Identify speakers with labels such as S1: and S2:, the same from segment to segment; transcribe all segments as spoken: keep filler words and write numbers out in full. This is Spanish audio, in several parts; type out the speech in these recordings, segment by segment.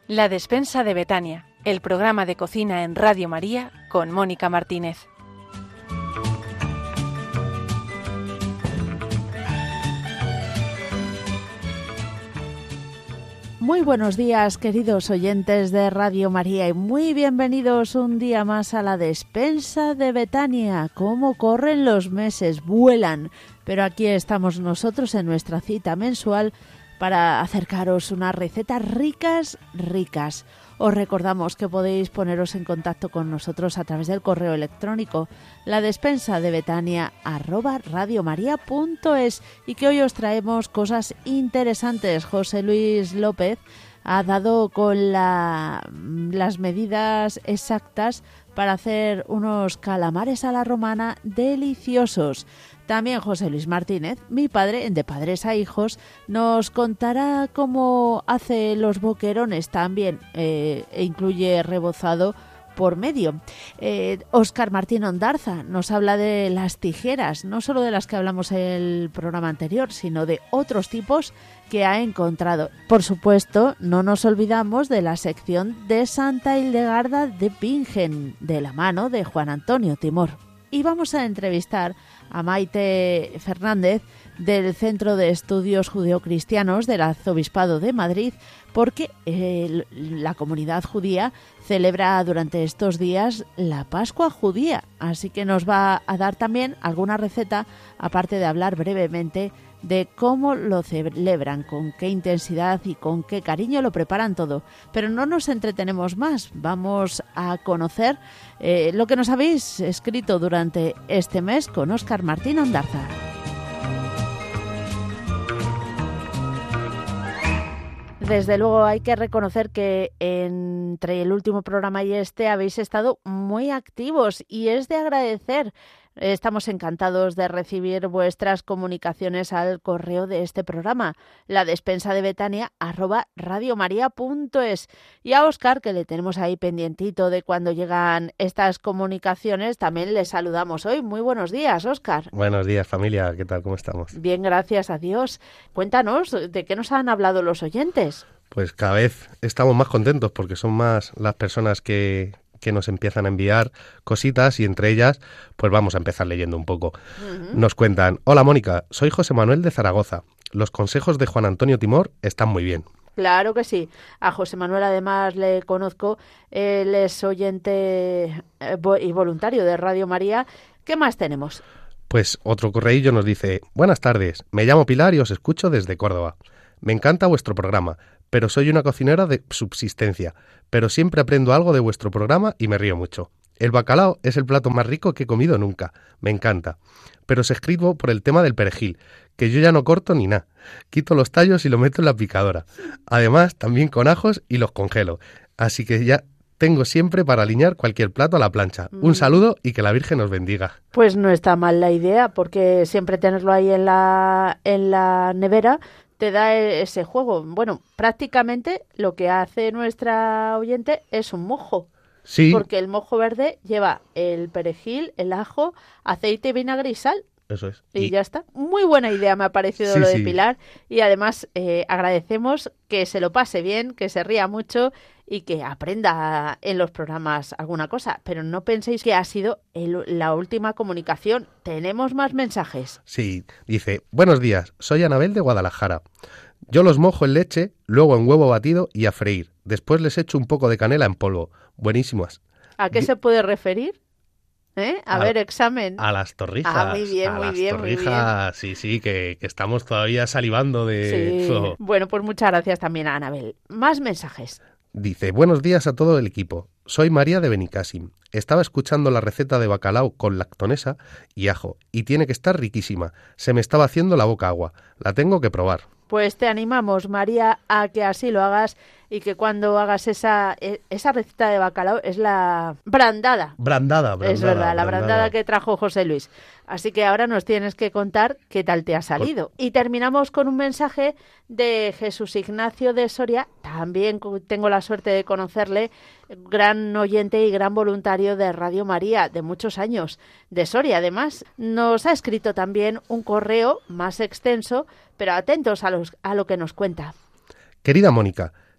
S1: La despensa de Betania, el programa de cocina en Radio María con Mónica Martínez.
S2: Muy buenos días, queridos oyentes de Radio María, y muy bienvenidos un día más a la despensa de Betania. Cómo corren los meses, vuelan, pero aquí estamos nosotros en nuestra cita mensual para acercaros unas recetas ricas, ricas. Os recordamos que podéis poneros en contacto con nosotros a través del correo electrónico la despensa de Betania arroba radiomaria punto es, y que hoy os traemos cosas interesantes. José Luis López ha dado con la, las medidas exactas para hacer unos calamares a la romana deliciosos. También José Luis Martínez, mi padre, en De Padres a Hijos, nos contará cómo hace los boquerones también, eh, e incluye rebozado por medio. Eh, Óscar Martín Ondarza nos habla de las tijeras, no solo de las que hablamos en el programa anterior, sino de otros tipos que ha encontrado. Por supuesto, no nos olvidamos de la sección de Santa Hildegarda de Bingen, de la mano de Juan Antonio Timor. Y vamos a entrevistar a Maite Fernández del Centro de Estudios Judeocristianos del Arzobispado de Madrid, porque eh, la comunidad judía celebra durante estos días la Pascua judía. Así que nos va a dar también alguna receta, aparte de hablar brevemente de cómo lo celebran, con qué intensidad y con qué cariño lo preparan todo. Pero no nos entretenemos más, vamos a conocer eh, lo que nos habéis escrito durante este mes con Óscar Martín Ondarza. Desde luego hay que reconocer que entre el último programa y este habéis estado muy activos y es de agradecer. Estamos encantados de recibir vuestras comunicaciones al correo de este programa, la despensa de Betania arroba radiomaria punto es. Y a Óscar, que le tenemos ahí pendientito de cuando llegan estas comunicaciones, también le saludamos hoy. Muy buenos días, Óscar.
S3: Buenos días, familia. ¿Qué tal? ¿Cómo estamos?
S2: Bien, gracias a Dios. Cuéntanos, ¿de qué nos han hablado los oyentes?
S3: Pues cada vez estamos más contentos porque son más las personas que... que nos empiezan a enviar cositas y entre ellas pues vamos a empezar leyendo un poco. Uh-huh. Nos cuentan: hola Mónica, soy José Manuel de Zaragoza. Los consejos de Juan Antonio Timor están muy bien.
S2: Claro que sí. A José Manuel además le conozco, él es oyente y voluntario de Radio María. ¿Qué más tenemos?
S3: Pues otro correillo nos dice: buenas tardes, me llamo Pilar y os escucho desde Córdoba. Me encanta vuestro programa, pero soy una cocinera de subsistencia, pero siempre aprendo algo de vuestro programa y me río mucho. El bacalao es el plato más rico que he comido nunca, me encanta. Pero os escribo por el tema del perejil, que yo ya no corto ni nada. Quito los tallos y lo meto en la picadora. Además, también con ajos y los congelo. Así que ya tengo siempre para alinear cualquier plato a la plancha. Mm. Un saludo y que la Virgen os bendiga.
S2: Pues no está mal la idea, porque siempre tenerlo ahí en la, en la nevera te da ese juego. Bueno, prácticamente lo que hace nuestra oyente es un mojo.
S3: Sí.
S2: Porque el mojo verde lleva el perejil, el ajo, aceite, vinagre y sal.
S3: Eso es.
S2: Y, y ya está. Muy buena idea me ha parecido, sí, lo de sí. Pilar. Y además eh, agradecemos que se lo pase bien, que se ría mucho y que aprenda en los programas alguna cosa. Pero no penséis que ha sido el, la última comunicación. Tenemos más mensajes.
S3: Sí, dice: buenos días, soy Anabel de Guadalajara. Yo los mojo en leche, luego en huevo batido y a freír. Después les echo un poco de canela en polvo. Buenísimas.
S2: ¿A qué Di- se puede referir? ¿Eh? A, a ver, examen.
S3: A las torrijas.
S2: Ah, muy bien,
S3: a
S2: muy
S3: las
S2: bien,
S3: torrijas,
S2: muy
S3: bien. Sí, sí, que, que estamos todavía salivando de...
S2: Sí. Oh. Bueno, pues muchas gracias también a Anabel. Más mensajes.
S3: Dice: buenos días a todo el equipo. Soy María de Benicàssim. Estaba escuchando la receta de bacalao con lactonesa y ajo, y tiene que estar riquísima. Se me estaba haciendo la boca agua. La tengo que probar.
S2: Pues te animamos, María, a que así lo hagas y que cuando hagas esa esa receta de bacalao es la brandada.
S3: Brandada, brandada.
S2: Es verdad, la brandada,
S3: brandada
S2: que trajo José Luis. Así que ahora nos tienes que contar qué tal te ha salido. Y terminamos con un mensaje de Jesús Ignacio de Soria. También tengo la suerte de conocerle, gran oyente y gran voluntario de Radio María de muchos años, de Soria. Además, nos ha escrito también un correo más extenso, pero atentos a, los, a lo que nos cuenta.
S3: Querida Mónica,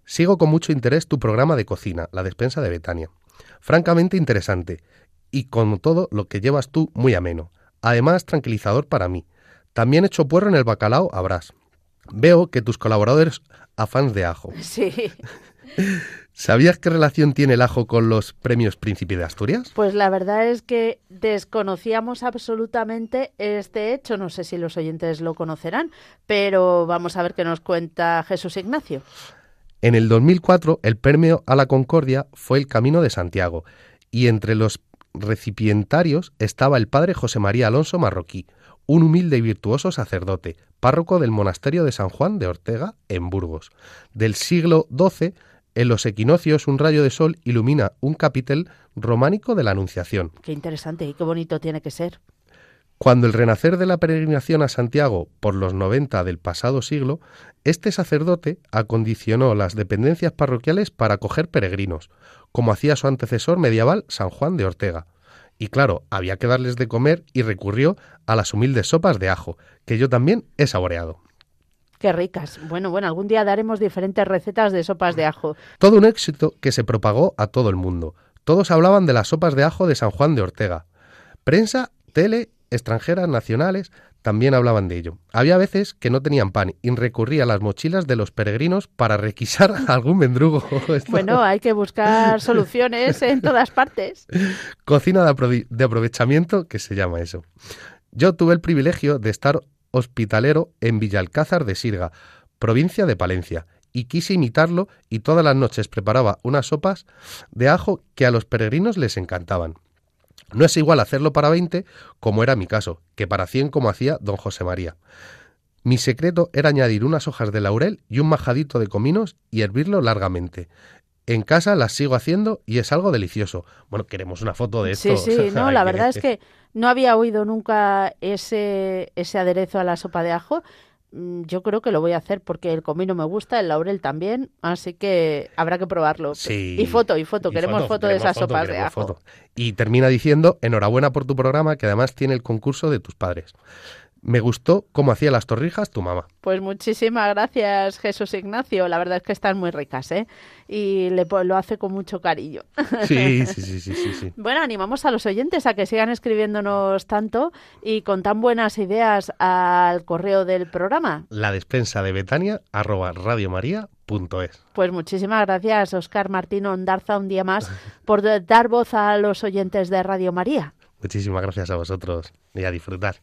S3: Sigo con mucho interés tu programa de cocina, La Despensa de Betania. Francamente interesante y, como todo lo que llevas tú, muy ameno. Además, tranquilizador para mí. También echo puerro en el bacalao a brás. Veo que tus colaboradores afans de ajo.
S2: Sí.
S3: ¿Sabías qué relación tiene el ajo con los premios Príncipe de Asturias?
S2: Pues la verdad es que desconocíamos absolutamente este hecho. No sé si los oyentes lo conocerán, pero vamos a ver qué nos cuenta Jesús Ignacio.
S3: En el dos mil cuatro, el premio a la Concordia fue el Camino de Santiago, y entre los recipientarios estaba el padre José María Alonso Marroquí, un humilde y virtuoso sacerdote, párroco del monasterio de San Juan de Ortega, en Burgos. Del siglo doce, en los equinoccios, un rayo de sol ilumina un capitel románico de la Anunciación.
S2: Qué interesante y qué bonito tiene que ser.
S3: Cuando el renacer de la peregrinación a Santiago por los noventa del pasado siglo, este sacerdote acondicionó las dependencias parroquiales para acoger peregrinos, como hacía su antecesor medieval San Juan de Ortega. Y claro, había que darles de comer y recurrió a las humildes sopas de ajo, que yo también he saboreado.
S2: Qué ricas. Bueno, bueno, algún día daremos diferentes recetas de sopas de ajo.
S3: Todo un éxito que se propagó a todo el mundo. Todos hablaban de las sopas de ajo de San Juan de Ortega. Prensa, tele, extranjeras, nacionales, también hablaban de ello. Había veces que no tenían pan y recurría a las mochilas de los peregrinos para requisar algún mendrugo.
S2: Bueno, hay que buscar soluciones en todas partes.
S3: Cocina de, apro- de aprovechamiento, que se llama eso. Yo tuve el privilegio de estar hospitalero en Villalcázar de Sirga, provincia de Palencia, y quise imitarlo y todas las noches preparaba unas sopas de ajo que a los peregrinos les encantaban. No es igual hacerlo para veinte, como era mi caso, que para cien como hacía don José María. Mi secreto era añadir unas hojas de laurel y un majadito de cominos y hervirlo largamente. En casa las sigo haciendo y es algo delicioso. Bueno, queremos una foto de esto.
S2: Sí, sí, no, la verdad es que no había oído nunca ese, ese aderezo a la sopa de ajo. Yo creo que lo voy a hacer porque el comino me gusta, el laurel también, así que habrá que probarlo.
S3: Sí.
S2: Y foto, y foto,
S3: Y
S2: queremos
S3: foto,
S2: foto de
S3: queremos
S2: esas
S3: foto,
S2: sopas de
S3: queremos
S2: ajo.
S3: foto. Y termina diciendo, enhorabuena por tu programa, que además tiene el concurso de tus padres. Me gustó cómo hacía las torrijas tu mamá.
S2: Pues muchísimas gracias, Jesús Ignacio. La verdad es que están muy ricas, ¿eh? Y le, lo hace con mucho cariño.
S3: Sí, sí, sí, sí, sí, sí.
S2: Bueno, animamos a los oyentes a que sigan escribiéndonos tanto y con tan buenas ideas al correo del programa.
S3: La despensa de Betania, arroba radiomaria punto es.
S2: Pues muchísimas gracias, Óscar Martín Ondarza, un día más, por dar voz a los oyentes de Radio María.
S3: Muchísimas gracias a vosotros y a disfrutar.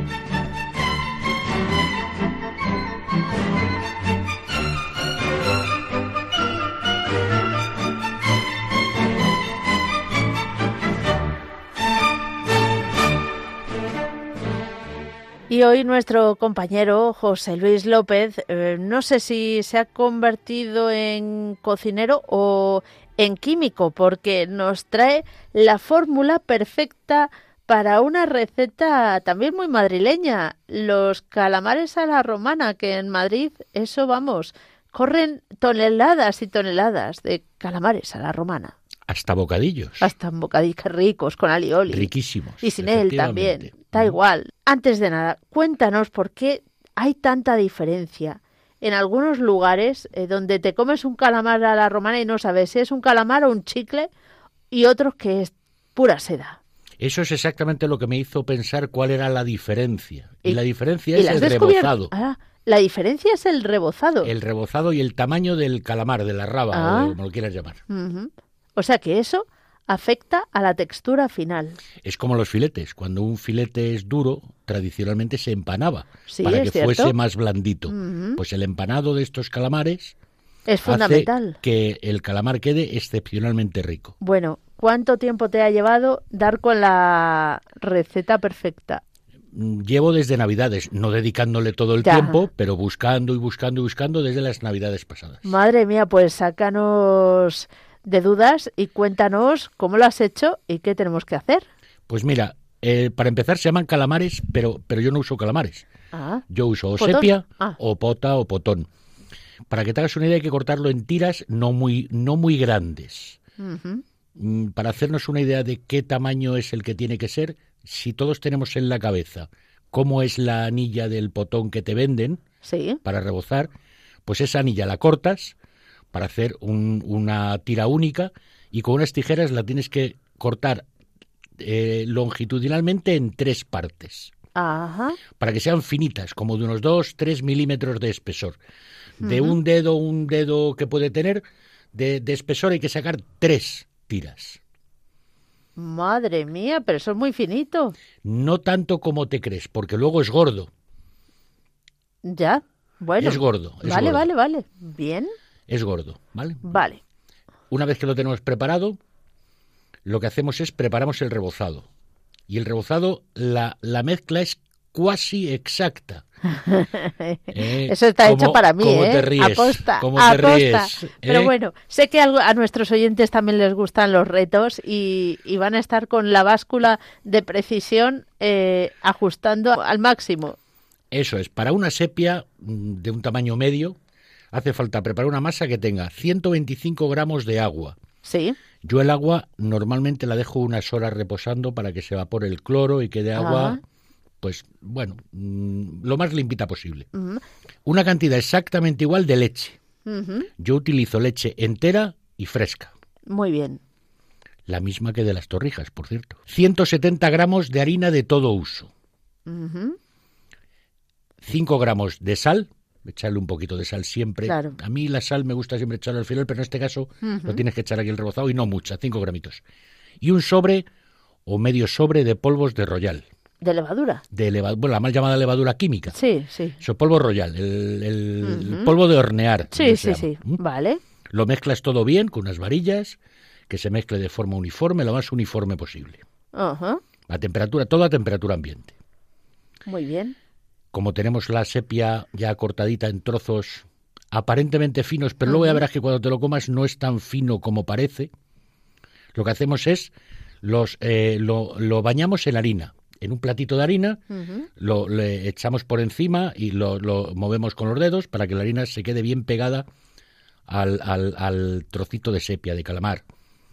S2: Y hoy nuestro compañero José Luis López, eh, no sé si se ha convertido en cocinero o en químico, porque nos trae la fórmula perfecta para una receta también muy madrileña, los calamares a la romana, que en Madrid, eso vamos, corren toneladas y toneladas de calamares a la romana.
S4: Hasta bocadillos.
S2: Hasta bocadillos ricos, con alioli.
S4: Riquísimos.
S2: Y sin él también. Da igual. Antes de nada, cuéntanos por qué hay tanta diferencia en algunos lugares eh, donde te comes un calamar a la romana y no sabes si es un calamar o un chicle, y otros que es pura seda.
S4: Eso es exactamente lo que me hizo pensar cuál era la diferencia. Y, y la diferencia
S2: ¿y
S4: es el rebozado.
S2: Ah, la diferencia es el rebozado.
S4: El rebozado y el tamaño del calamar, de la raba,
S2: ah.
S4: o como lo quieras llamar.
S2: Uh-huh. O sea que eso afecta a la textura final.
S4: Es como los filetes. Cuando un filete es duro, tradicionalmente se empanaba
S2: sí,
S4: para que
S2: cierto.
S4: fuese más blandito.
S2: Uh-huh.
S4: Pues el empanado de estos calamares
S2: es fundamental.
S4: Hace que el calamar quede excepcionalmente rico.
S2: Bueno, ¿cuánto tiempo te ha llevado dar con la receta perfecta?
S4: Llevo desde Navidades, no dedicándole todo el
S2: ya.
S4: tiempo, pero buscando y buscando y buscando desde las Navidades pasadas.
S2: Madre mía, pues sácanos de dudas y cuéntanos cómo lo has hecho y qué tenemos que hacer.
S4: Pues mira, eh, para empezar se llaman calamares, pero, pero yo no uso calamares.
S2: Ah.
S4: Yo uso o
S2: ¿Potón?
S4: sepia,
S2: ah.
S4: o pota, o potón. Para que te hagas una idea hay que cortarlo en tiras no muy, no muy grandes.
S2: Uh-huh.
S4: Mm, para hacernos una idea de qué tamaño es el que tiene que ser, si todos tenemos en la cabeza cómo es la anilla del potón que te venden
S2: sí.
S4: para rebozar, pues esa anilla la cortas, para hacer un, una tira única, y con unas tijeras la tienes que cortar eh, longitudinalmente en tres partes.
S2: Ajá.
S4: Para que sean finitas, como de unos dos, tres milímetros de espesor. De
S2: Ujú.
S4: un dedo, un dedo que puede tener, de, de espesor hay que sacar tres tiras.
S2: Madre mía, pero eso es muy finito.
S4: No tanto como te crees, porque luego es gordo.
S2: Ya, bueno.
S4: Es gordo, es
S2: vale,
S4: gordo.
S2: vale, vale. Bien,
S4: Es gordo, ¿vale?
S2: vale.
S4: Una vez que lo tenemos preparado, lo que hacemos es preparamos el rebozado. Y el rebozado, la, la mezcla es cuasi exacta. Eh,
S2: Eso está
S4: como-
S2: hecho para mí,
S4: como
S2: ¿eh?
S4: te ríes,
S2: Aposta,
S4: como te
S2: aposta.
S4: ríes,
S2: Pero
S4: ¿eh?
S2: bueno, sé que algo- a nuestros oyentes también les gustan los retos y, y van a estar con la báscula de precisión eh, ajustando al máximo.
S4: Eso es, para una sepia mm, de un tamaño medio, hace falta preparar una masa que tenga ciento veinticinco gramos de agua.
S2: Sí.
S4: Yo el agua normalmente la dejo unas horas reposando para que se evapore el cloro y quede agua,
S2: Ajá.
S4: pues bueno, mm, lo más limpita posible.
S2: Mm,
S4: Una cantidad exactamente igual de leche.
S2: ujú.
S4: Yo utilizo leche entera y fresca.
S2: Muy bien.
S4: La misma que de las torrijas, por cierto. ciento setenta gramos de harina de todo uso.
S2: Ujú.
S4: cinco gramos de sal. Echarle un poquito de sal siempre.
S2: Claro.
S4: A mí la sal me gusta siempre echarle al final, pero en este caso
S2: Ujú.
S4: lo tienes que echar aquí el rebozado y no mucha, cinco gramitos. Y un sobre o medio sobre de polvos de Royal.
S2: ¿De levadura?
S4: De leva- bueno, la mal llamada levadura química.
S2: Sí, sí.
S4: Eso, polvo Royal, el, el
S2: Ujú.
S4: polvo de hornear.
S2: Sí,
S4: que
S2: sí,
S4: se
S2: sí.
S4: llama. ¿Mm?
S2: Vale.
S4: Lo mezclas todo bien con unas varillas, que se mezcle de forma uniforme, lo más uniforme posible.
S2: Ajá.
S4: A temperatura, toda a temperatura ambiente.
S2: Muy bien.
S4: Como tenemos la sepia ya cortadita en trozos aparentemente finos, pero luego ya verás que cuando te lo comas no es tan fino como parece, lo que hacemos es los eh, lo, lo bañamos en harina, en un platito de harina,
S2: Ujú.
S4: lo le echamos por encima y lo, lo movemos con los dedos para que la harina se quede bien pegada al, al, al trocito de sepia, de calamar.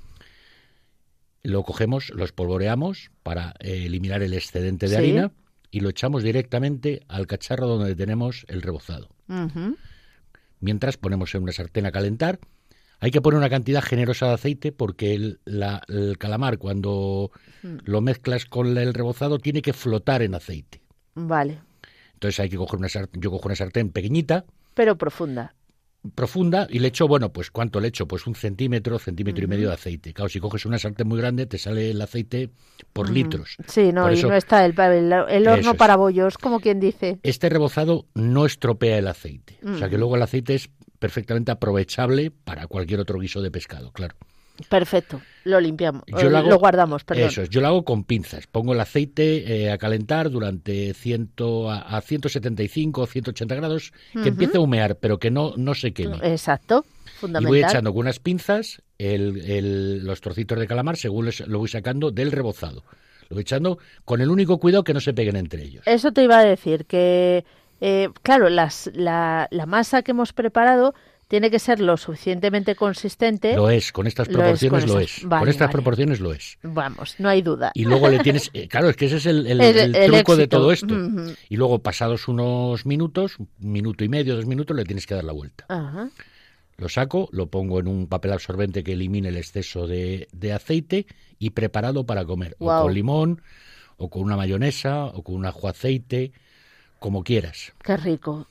S4: Lo cogemos, lo espolvoreamos para eh, eliminar el excedente de
S2: Sí.
S4: harina y lo echamos directamente al cacharro donde tenemos el rebozado.
S2: Ujú.
S4: Mientras ponemos en una sartén a calentar. Hay que poner una cantidad generosa de aceite porque el, la- el calamar, cuando lo mezclas con el rebozado, tiene que flotar en aceite.
S2: Vale.
S4: Entonces hay que coger una sartén, yo cojo una sartén pequeñita,
S2: Pero profunda.
S4: profunda, y le echo, bueno, pues ¿cuánto le echo? Pues un centímetro, centímetro y medio de aceite. Claro, si coges una sartén muy grande, te sale el aceite por litros.
S2: Sí, no,
S4: Por
S2: y
S4: eso-
S2: no está el, el, el horno
S4: Eso es.
S2: para bollos, como quien dice.
S4: Este rebozado no estropea el aceite. O sea que
S2: Mm.
S4: luego el aceite es perfectamente aprovechable para cualquier otro guiso de pescado, claro.
S2: Perfecto. Lo limpiamos.
S4: Yo
S2: eh,
S4: lo hago-
S2: lo guardamos, perdón.
S4: Eso es, yo lo hago con pinzas. Pongo el aceite eh, a calentar durante cien, a, a ciento setenta y cinco o ciento ochenta grados, que
S2: Ujú.
S4: empiece a humear, pero que no, no se queme.
S2: Exacto.
S4: Y
S2: Fundamental.
S4: voy echando con unas pinzas el, el- los trocitos de calamar según les- lo voy sacando del rebozado. Lo voy echando con el único cuidado que no se peguen entre ellos.
S2: Eso te iba a decir, que, eh, claro, las, la, la masa que hemos preparado tiene que ser lo suficientemente consistente.
S4: Lo es, con estas
S2: Lo es,
S4: proporciones
S2: con
S4: lo
S2: esas-
S4: es.
S2: vale,
S4: Con estas
S2: vale.
S4: proporciones lo es.
S2: Vamos, no hay duda.
S4: Y luego le tienes, eh, claro, es que ese es el, el-
S2: El-
S4: el
S2: el
S4: truco de
S2: éxito.
S4: todo esto.
S2: Ujú.
S4: Y luego, pasados unos minutos, un minuto y medio, dos minutos, le tienes que dar la vuelta.
S2: Ajá.
S4: Lo saco, lo pongo en un papel absorbente que elimine el exceso de, de aceite y preparado para comer. O
S2: Guau.
S4: con limón, o con una mayonesa, o con un ajo aceite, como quieras.
S2: Qué rico.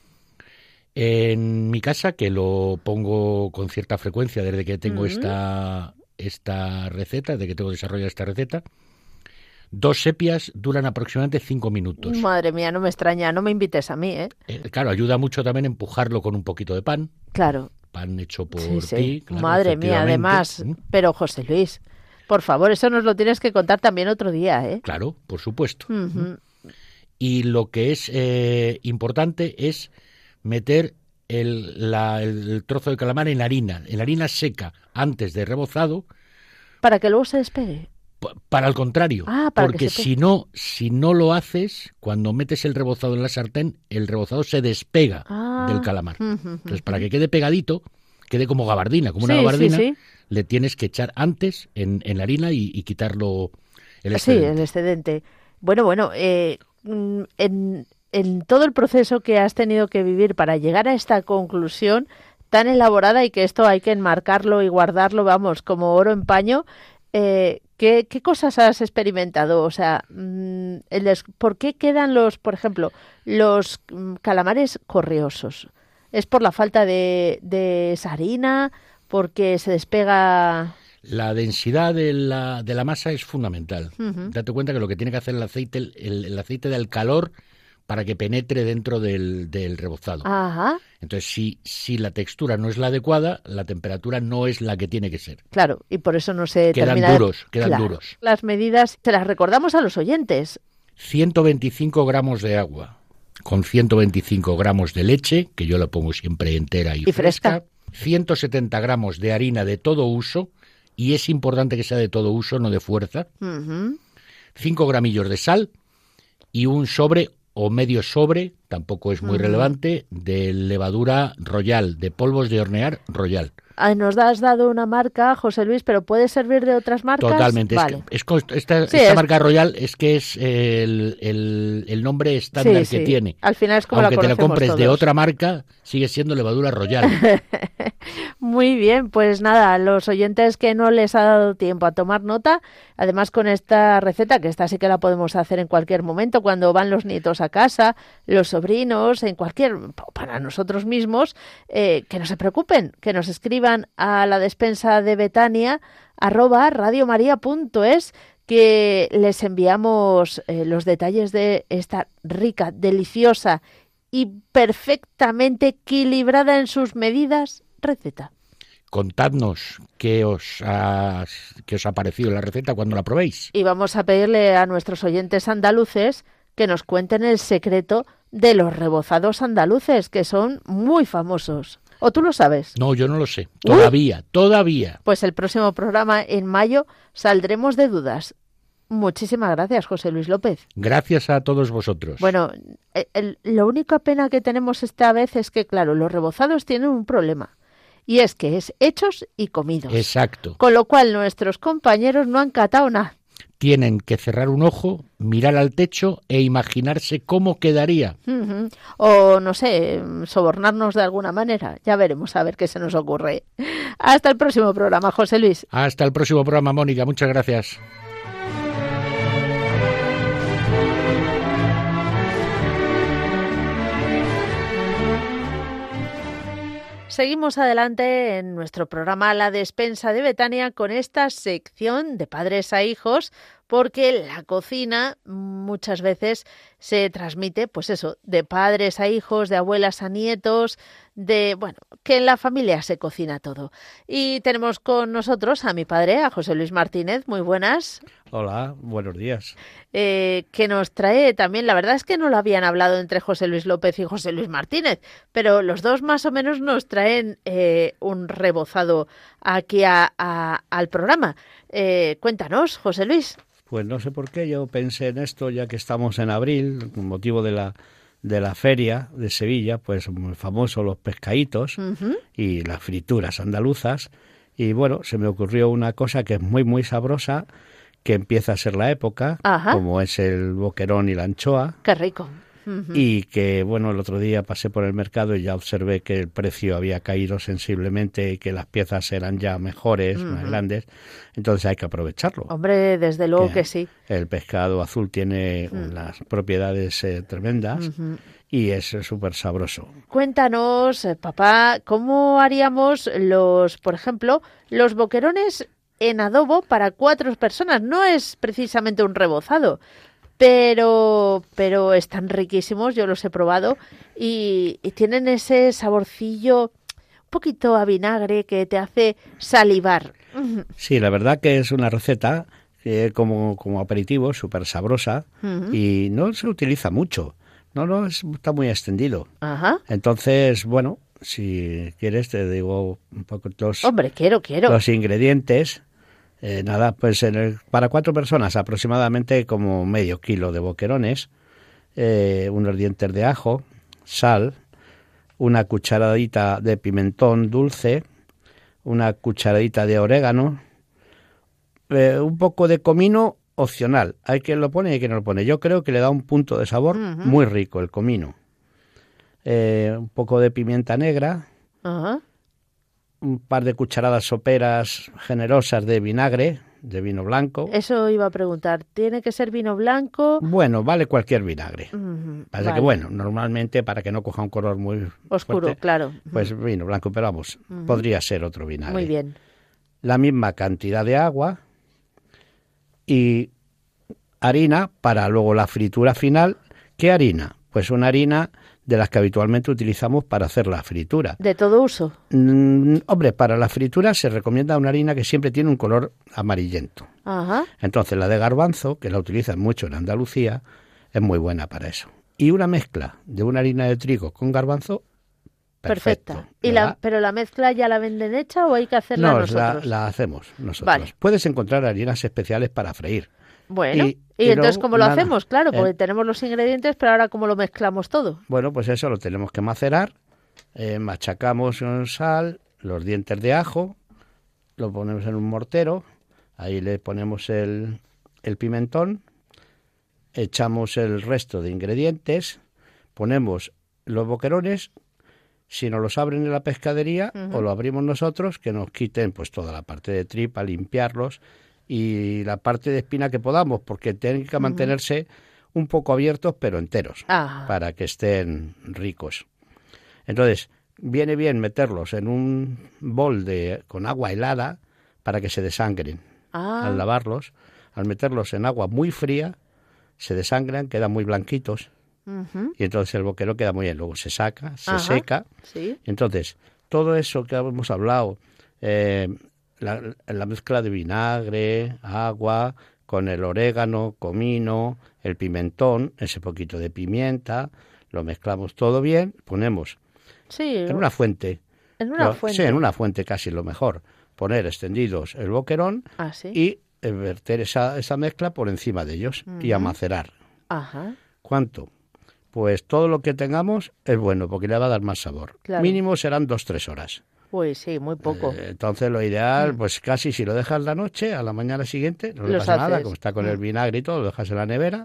S4: En mi casa, que lo pongo con cierta frecuencia desde que tengo
S2: Ujú.
S4: esta, esta receta, desde que tengo desarrollada esta receta, dos sepias duran aproximadamente cinco minutos.
S2: Madre mía, no me extraña, no me invites a mí, ¿eh?
S4: Eh, claro, ayuda mucho también empujarlo con un poquito de pan,
S2: Claro.
S4: pan hecho por
S2: Sí, sí.
S4: ti. claro,
S2: Madre mía,
S4: efectivamente.
S2: además.
S4: ¿Mm?
S2: Pero José Luis, por favor, eso nos lo tienes que contar también otro día, ¿eh?
S4: Claro, por supuesto.
S2: Ujú.
S4: Y lo que es eh, importante es meter el, la- el trozo de calamar en harina, en harina seca, antes de rebozado,
S2: Para que luego se despegue.
S4: p- para el contrario.
S2: Ah, para que
S4: porque
S2: se
S4: si no, si no lo haces, cuando metes el rebozado en la sartén, el rebozado se despega
S2: Ah.
S4: del calamar.
S2: Ujú,
S4: Entonces, para que quede pegadito, quede como gabardina, como una
S2: Sí, sí,
S4: gabardina,
S2: sí.
S4: le tienes que echar antes en, en la harina y, y quitarlo el
S2: Sí,
S4: excedente.
S2: el excedente. Bueno, bueno, eh, mm, en, en todo el proceso que has tenido que vivir para llegar a esta conclusión, tan elaborada y que esto hay que enmarcarlo y guardarlo, vamos, como oro en paño. Eh, ¿qué, ¿Qué cosas has experimentado? O sea, el, ¿por qué quedan los, por ejemplo, los calamares correosos? ¿Es por la falta de, de esa harina? ¿Porque se despega...?
S4: La densidad de la, de la masa es fundamental.
S2: Uh-huh.
S4: Date cuenta que lo que tiene que hacer el aceite, el, el aceite da el calor para que penetre dentro del, del rebozado.
S2: Ajá.
S4: Entonces, si, si la textura no es la adecuada, la temperatura no es la que tiene que ser.
S2: Claro, y por eso no se
S4: quedan
S2: termina...
S4: duros, quedan
S2: claro.
S4: duros.
S2: Las medidas se las recordamos a los oyentes.
S4: ciento veinticinco gramos de agua con ciento veinticinco gramos de leche, que yo la pongo siempre entera y,
S2: y fresca.
S4: fresca. ciento setenta gramos de harina de todo uso, y es importante que sea de todo uso, no de fuerza.
S2: Uh-huh.
S4: cinco gramillos de sal y un sobre o medio sobre, tampoco es muy uh-huh. relevante, de levadura Royal, de polvos de hornear Royal.
S2: Ay, nos has dado una marca, José Luis, pero ¿puede servir de otras marcas?
S4: Totalmente.
S2: Vale.
S4: Es que, es, esta
S2: sí,
S4: esta
S2: es...
S4: marca Royal es que es el, el, el nombre estándar
S2: sí,
S4: que
S2: sí.
S4: tiene.
S2: Al final es como
S4: Aunque
S2: la
S4: te la compres
S2: todos.
S4: de otra marca, sigue siendo levadura Royal.
S2: Muy bien, pues nada, los oyentes que no les ha dado tiempo a tomar nota, además con esta receta, que esta sí que la podemos hacer en cualquier momento, cuando van los nietos a casa, los sobrinos, en cualquier, para nosotros mismos, eh, que no se preocupen, que nos escriban a la despensa de Betania, arroba radiomaria punto es, que les enviamos eh, los detalles de esta rica, deliciosa y perfectamente equilibrada en sus medidas receta.
S4: Contadnos qué os ha, qué os ha parecido la receta cuando la probéis.
S2: Y vamos a pedirle a nuestros oyentes andaluces que nos cuenten el secreto de los rebozados andaluces, que son muy famosos. ¿O tú lo sabes?
S4: No, yo no lo sé. Todavía,
S2: Uy.
S4: todavía.
S2: Pues el próximo programa, en mayo, saldremos de dudas. Muchísimas gracias, José Luis López.
S4: Gracias a todos vosotros.
S2: Bueno, el, el, la única pena que tenemos esta vez es que, claro, los rebozados tienen un problema. Y es que es hechos y comidos.
S4: Exacto.
S2: Con lo cual nuestros compañeros no han catado nada.
S4: Tienen que cerrar un ojo, mirar al techo e imaginarse cómo quedaría.
S2: Uh-huh. O, no sé, sobornarnos de alguna manera. Ya veremos a ver qué se nos ocurre. Hasta el próximo programa, José Luis.
S4: Hasta el próximo programa, Mónica. Muchas gracias.
S2: Seguimos adelante en nuestro programa La Despensa de Betania con esta sección de padres a hijos, porque la cocina muchas veces se transmite, pues eso, de padres a hijos, de abuelas a nietos, de, bueno, que en la familia se cocina todo. Y tenemos con nosotros a mi padre, a José Luis Martínez. Muy buenas.
S5: Hola, buenos días.
S2: Eh, que nos trae también, la verdad es que no lo habían hablado entre José Luis López y José Luis Martínez, pero los dos más o menos nos traen eh, un rebozado aquí a, a, al programa. Eh, cuéntanos, José Luis.
S5: Pues no sé por qué yo pensé en esto, ya que estamos en abril, con motivo de la de la feria de Sevilla, pues muy famosos los pescaditos uh-huh. y las frituras andaluzas. Y bueno, se me ocurrió una cosa que es muy, muy sabrosa, que empieza a ser la época, Ajá. como es el boquerón y la anchoa.
S2: ¡Qué rico! Uh-huh.
S5: Y que, bueno, el otro día pasé por el mercado y ya observé que el precio había caído sensiblemente y que las piezas eran ya mejores, uh-huh. más grandes. Entonces hay que aprovecharlo.
S2: Hombre, desde luego que, que sí.
S5: El pescado azul tiene uh-huh. unas propiedades eh, tremendas uh-huh. y es súper sabroso.
S2: Cuéntanos, eh, papá, ¿cómo haríamos los, por ejemplo, los boquerones en adobo para cuatro personas? No es precisamente un rebozado. Pero, pero están riquísimos, yo los he probado y, y tienen ese saborcillo un poquito a vinagre que te hace salivar.
S5: Sí, la verdad que es una receta eh, como, como aperitivo súper sabrosa uh-huh. y no se utiliza mucho, no, no es, está muy extendido.
S2: Ajá.
S5: Entonces, bueno, si quieres te digo un poco los,
S2: Hombre, quiero, quiero.
S5: los ingredientes. Eh, nada, pues en el, para cuatro personas aproximadamente como medio kilo de boquerones, eh, unos dientes de ajo, sal, una cucharadita de pimentón dulce, una cucharadita de orégano, eh, un poco de comino opcional. Hay quien lo pone y hay quien no lo pone. Yo creo que le da un punto de sabor uh-huh. muy rico el comino. Eh, un poco de pimienta negra,
S2: uh-huh.
S5: un par de cucharadas soperas generosas de vinagre, de vino blanco.
S2: Eso iba a preguntar, ¿tiene que ser vino blanco?
S5: Bueno, vale cualquier vinagre.
S2: Uh-huh,
S5: Pasa
S2: vale.
S5: que bueno, normalmente para que no coja un color muy
S2: oscuro,
S5: fuerte,
S2: claro.
S5: pues vino blanco, pero vamos, uh-huh. podría ser otro vinagre.
S2: Muy bien.
S5: La misma cantidad de agua y harina para luego la fritura final. ¿Qué harina? Pues una harina de las que habitualmente utilizamos para hacer la fritura.
S2: ¿De todo uso?
S5: Mm, hombre, para la fritura se recomienda una harina que siempre tiene un color amarillento.
S2: Ajá.
S5: Entonces la de garbanzo, que la utilizan mucho en Andalucía, es muy buena para eso. Y una mezcla de una harina de trigo con garbanzo, perfecto.
S2: Perfecta. ¿Y la, ¿Pero la mezcla ya la venden hecha o hay que hacerla
S5: no,
S2: nosotros?
S5: No, la, la hacemos nosotros.
S2: Vale.
S5: Puedes encontrar harinas especiales para freír.
S2: Bueno, y,
S5: y,
S2: y, y entonces
S5: luego,
S2: ¿cómo lo
S5: nada,
S2: hacemos? Claro, porque
S5: eh,
S2: tenemos los ingredientes, pero ahora ¿cómo lo mezclamos todo?
S5: Bueno, pues eso lo tenemos que macerar. Eh, machacamos con sal, los dientes de ajo, lo ponemos en un mortero, ahí le ponemos el, el pimentón, echamos el resto de ingredientes, ponemos los boquerones. Si nos los abren en la pescadería uh-huh. o lo abrimos nosotros, que nos quiten pues toda la parte de tripa, limpiarlos y la parte de espina que podamos, porque tienen que mantenerse uh-huh. un poco abiertos pero enteros ah. para que estén ricos. Entonces, viene bien meterlos en un bol de con agua helada para que se desangren. Ah. Al lavarlos, al meterlos en agua muy fría, se desangran, quedan muy blanquitos. Uh-huh. Y entonces el boquerón queda muy bien. Luego se saca, se Ajá, seca.
S2: ¿sí?
S5: Y entonces, todo eso que hemos hablado, eh, la, la mezcla de vinagre, agua, con el orégano, comino, el pimentón, ese poquito de pimienta, lo mezclamos todo bien, ponemos
S2: sí,
S5: en una fuente.
S2: En una
S5: lo,
S2: fuente.
S5: Sí, en una fuente casi lo mejor. Poner extendidos el boquerón
S2: ¿Ah, sí?
S5: y verter esa, esa mezcla por encima de ellos uh-huh. y a macerar.
S2: Ajá.
S5: ¿Cuánto? Pues todo lo que tengamos es bueno, porque le va a dar más sabor. Claro. Mínimo serán dos, tres horas.
S2: Uy, sí, muy poco.
S5: Eh, entonces lo ideal,
S2: mm.
S5: pues casi si lo dejas la noche, a la mañana siguiente, no le
S2: Los
S5: pasa
S2: haces.
S5: nada, como está con mm. el vinagre y todo, lo dejas en la nevera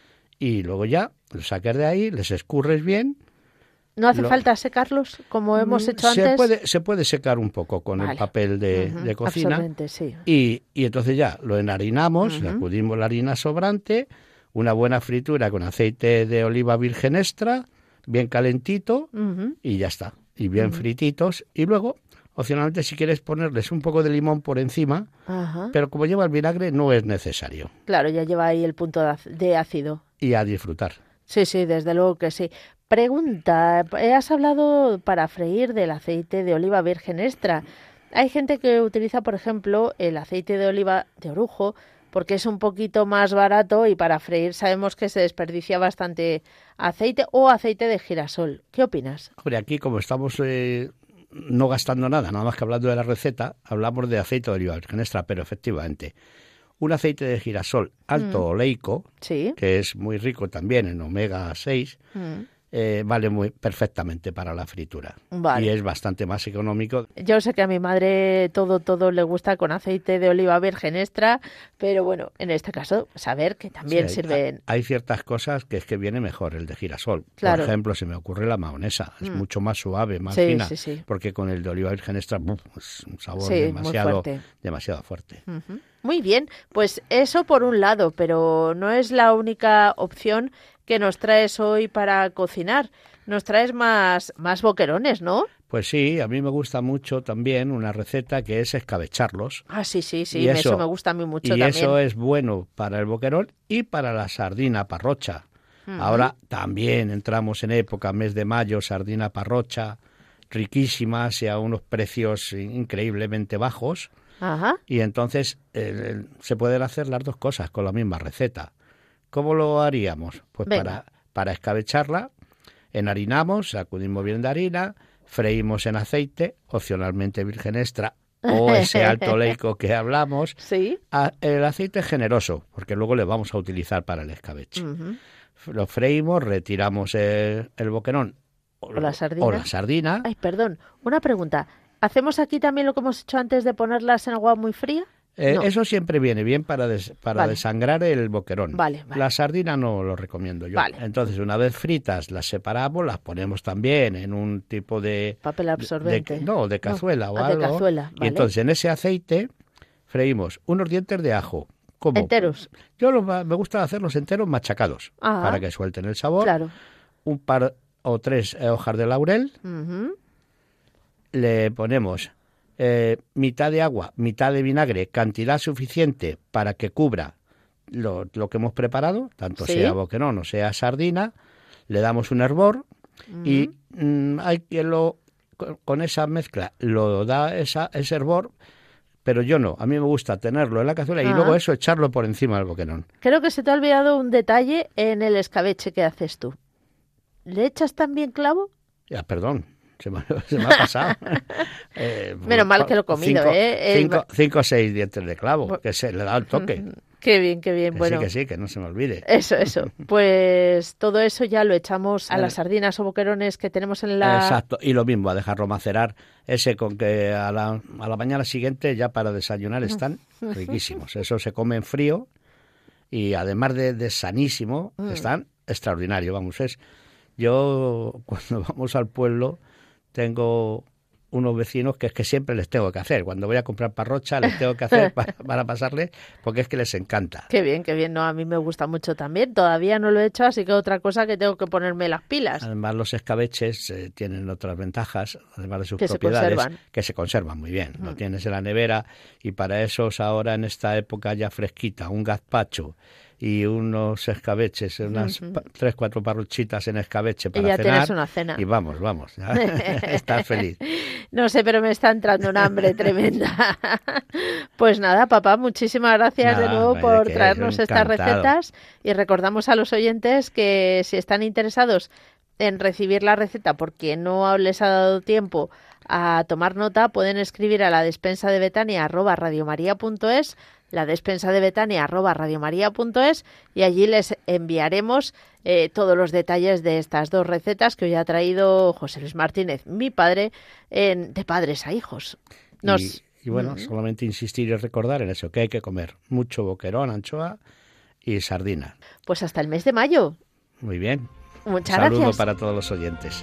S5: y luego ya lo sacas de ahí, les escurres bien.
S2: ¿No hace
S5: lo...
S2: falta secarlos como hemos hecho
S5: se
S2: antes?
S5: Puede, se puede secar un poco con vale. el papel de, uh-huh. de cocina.
S2: Sí.
S5: Y, y entonces ya lo enharinamos, uh-huh. sacudimos la harina sobrante, una buena fritura con aceite de oliva virgen extra, bien calentito uh-huh. y ya está. Y bien uh-huh. frititos. Y luego, opcionalmente, si quieres ponerles un poco de limón por encima, uh-huh. pero como lleva el vinagre no es necesario.
S2: Claro, ya lleva ahí el punto de ácido.
S5: Y a disfrutar.
S2: Sí, sí, desde luego que sí. Pregunta, has hablado para freír del aceite de oliva virgen extra. Hay gente que utiliza, por ejemplo, el aceite de oliva de orujo, porque es un poquito más barato y para freír sabemos que se desperdicia bastante aceite, o aceite de girasol. ¿Qué opinas?
S5: Hombre, aquí como estamos eh, no gastando nada, nada más que hablando de la receta, hablamos de aceite de oliva virgen extra, pero efectivamente, un aceite de girasol alto mm. oleico,
S2: ¿sí?
S5: que es muy rico también en omega seis, mm. Eh, vale muy perfectamente para la fritura
S2: vale.
S5: y es bastante más económico.
S2: Yo sé que a mi madre todo todo le gusta con aceite de oliva virgen extra, pero bueno, en este caso saber que también
S5: sí, hay,
S2: sirven.
S5: Hay ciertas cosas que es que viene mejor el de girasol.
S2: Claro.
S5: Por ejemplo, se me ocurre la mahonesa, es mm. mucho más suave, más
S2: sí,
S5: fina,
S2: sí, sí.
S5: porque con el de oliva virgen extra ¡buf! Es un sabor
S2: sí,
S5: demasiado
S2: muy fuerte.
S5: demasiado fuerte.
S2: Uh-huh. Muy bien, pues eso por un lado, pero no es la única opción que nos traes hoy para cocinar. Nos traes más, más boquerones, ¿no?
S5: Pues sí, a mí me gusta mucho también una receta que es escabecharlos.
S2: Ah, sí, sí, sí, eso, eso me gusta a mí mucho
S5: y
S2: también.
S5: Y eso es bueno para el boquerón y para la sardina parrocha. Uh-huh. Ahora también entramos en época, mes de mayo, sardina parrocha, riquísimas y a unos precios increíblemente bajos.
S2: Ajá.
S5: Y entonces eh, se pueden hacer las dos cosas con la misma receta. ¿Cómo lo haríamos? Pues para, para escabecharla, enharinamos, sacudimos bien de harina, freímos en aceite, opcionalmente virgen extra o ese alto oleico que hablamos.
S2: ¿Sí?
S5: A, el aceite es generoso, porque luego le vamos a utilizar para el escabeche. Uh-huh. Lo freímos, retiramos el, el boquerón o,
S2: o la sardina.
S5: O la sardina.
S2: Ay, perdón, una pregunta. ¿Hacemos aquí también lo que hemos hecho antes de ponerlas en agua muy fría?
S5: Eh,
S2: No.
S5: Eso siempre viene bien para, des- para
S2: Vale.
S5: desangrar el boquerón.
S2: Vale, vale.
S5: La sardina no lo recomiendo yo.
S2: Vale.
S5: Entonces, una vez fritas, las separamos, las ponemos también en un tipo de...
S2: Papel
S5: de-
S2: absorbente.
S5: de- no, de
S2: No.
S5: cazuela o
S2: Ah, de
S5: algo.
S2: cazuela,
S5: Y
S2: vale.
S5: entonces en ese aceite freímos unos dientes de ajo. ¿Cómo?
S2: Enteros.
S5: Yo los ma- me gusta hacerlos enteros machacados
S2: Ajá.
S5: para que suelten el sabor.
S2: Claro.
S5: Un par o tres eh, hojas de laurel.
S2: Ujú.
S5: Le ponemos eh, mitad de agua, mitad de vinagre, cantidad suficiente para que cubra lo, lo que hemos preparado, tanto
S2: Sí.
S5: sea boquerón o sea sardina. Le damos un hervor y mm, hay quien lo con, con esa mezcla lo da esa, ese hervor, pero yo no. A mí me gusta tenerlo en la cazuela y
S2: Ah.
S5: luego eso echarlo por encima del boquerón.
S2: Creo que se te ha olvidado un detalle en el escabeche que haces tú. ¿Le echas también clavo?
S5: Ya, perdón. Se me, se me ha pasado. Eh,
S2: Menos mal que lo he comido,
S5: cinco,
S2: ¿eh? El-
S5: Cinco, cinco o seis dientes de clavo, que se le da el toque.
S2: Qué bien, qué bien.
S5: Que
S2: Bueno,
S5: sí, que sí, que no se me olvide.
S2: eso, eso. Pues todo eso ya lo echamos a
S5: Vale.
S2: las sardinas o boquerones que tenemos en la...
S5: Exacto, y lo mismo, a dejarlo macerar, ese con que a la, a la mañana siguiente ya para desayunar están riquísimos. Eso se come en frío y además de, de sanísimo, están extraordinarios. Vamos, es yo cuando vamos al pueblo tengo unos vecinos que es que siempre les tengo que hacer. Cuando voy a comprar parrocha les tengo que hacer para, para pasarles porque es que les encanta.
S2: Qué bien, qué bien. No, a mí me gusta mucho también. Todavía no lo he hecho, así que otra cosa que tengo que ponerme las pilas.
S5: Además, los escabeches eh, tienen otras ventajas, además de sus
S2: Que se
S5: propiedades,
S2: conservan.
S5: que se conservan muy bien. Lo tienes en la nevera y para esos ahora en esta época ya fresquita, un gazpacho y unos escabeches, unas pa- tres, cuatro parruchitas en escabeche
S2: Y
S5: para
S2: ya
S5: cenar.
S2: tienes una cena.
S5: Y vamos, vamos, ya estás feliz.
S2: No sé, pero me está entrando una hambre tremenda. Pues nada, papá, muchísimas gracias
S5: Nada,
S2: de nuevo
S5: hombre,
S2: por
S5: que
S2: traernos
S5: yo
S2: estas
S5: encantado.
S2: recetas y recordamos a los oyentes que si están interesados en recibir la receta porque no les ha dado tiempo a tomar nota, pueden escribir a la despensa de Betania arroba radiomaria.es, la despensa de Betania arroba radiomaria.es y allí les enviaremos eh, todos los detalles de estas dos recetas que hoy ha traído José Luis Martínez, mi padre, en, de padres a hijos. Nos...
S5: Y, y bueno, solamente insistir y recordar en eso, que hay que comer mucho boquerón, anchoa y sardina.
S2: Pues hasta el mes de mayo.
S5: Muy bien.
S2: Muchas
S5: Saludo
S2: gracias.
S5: para todos los oyentes.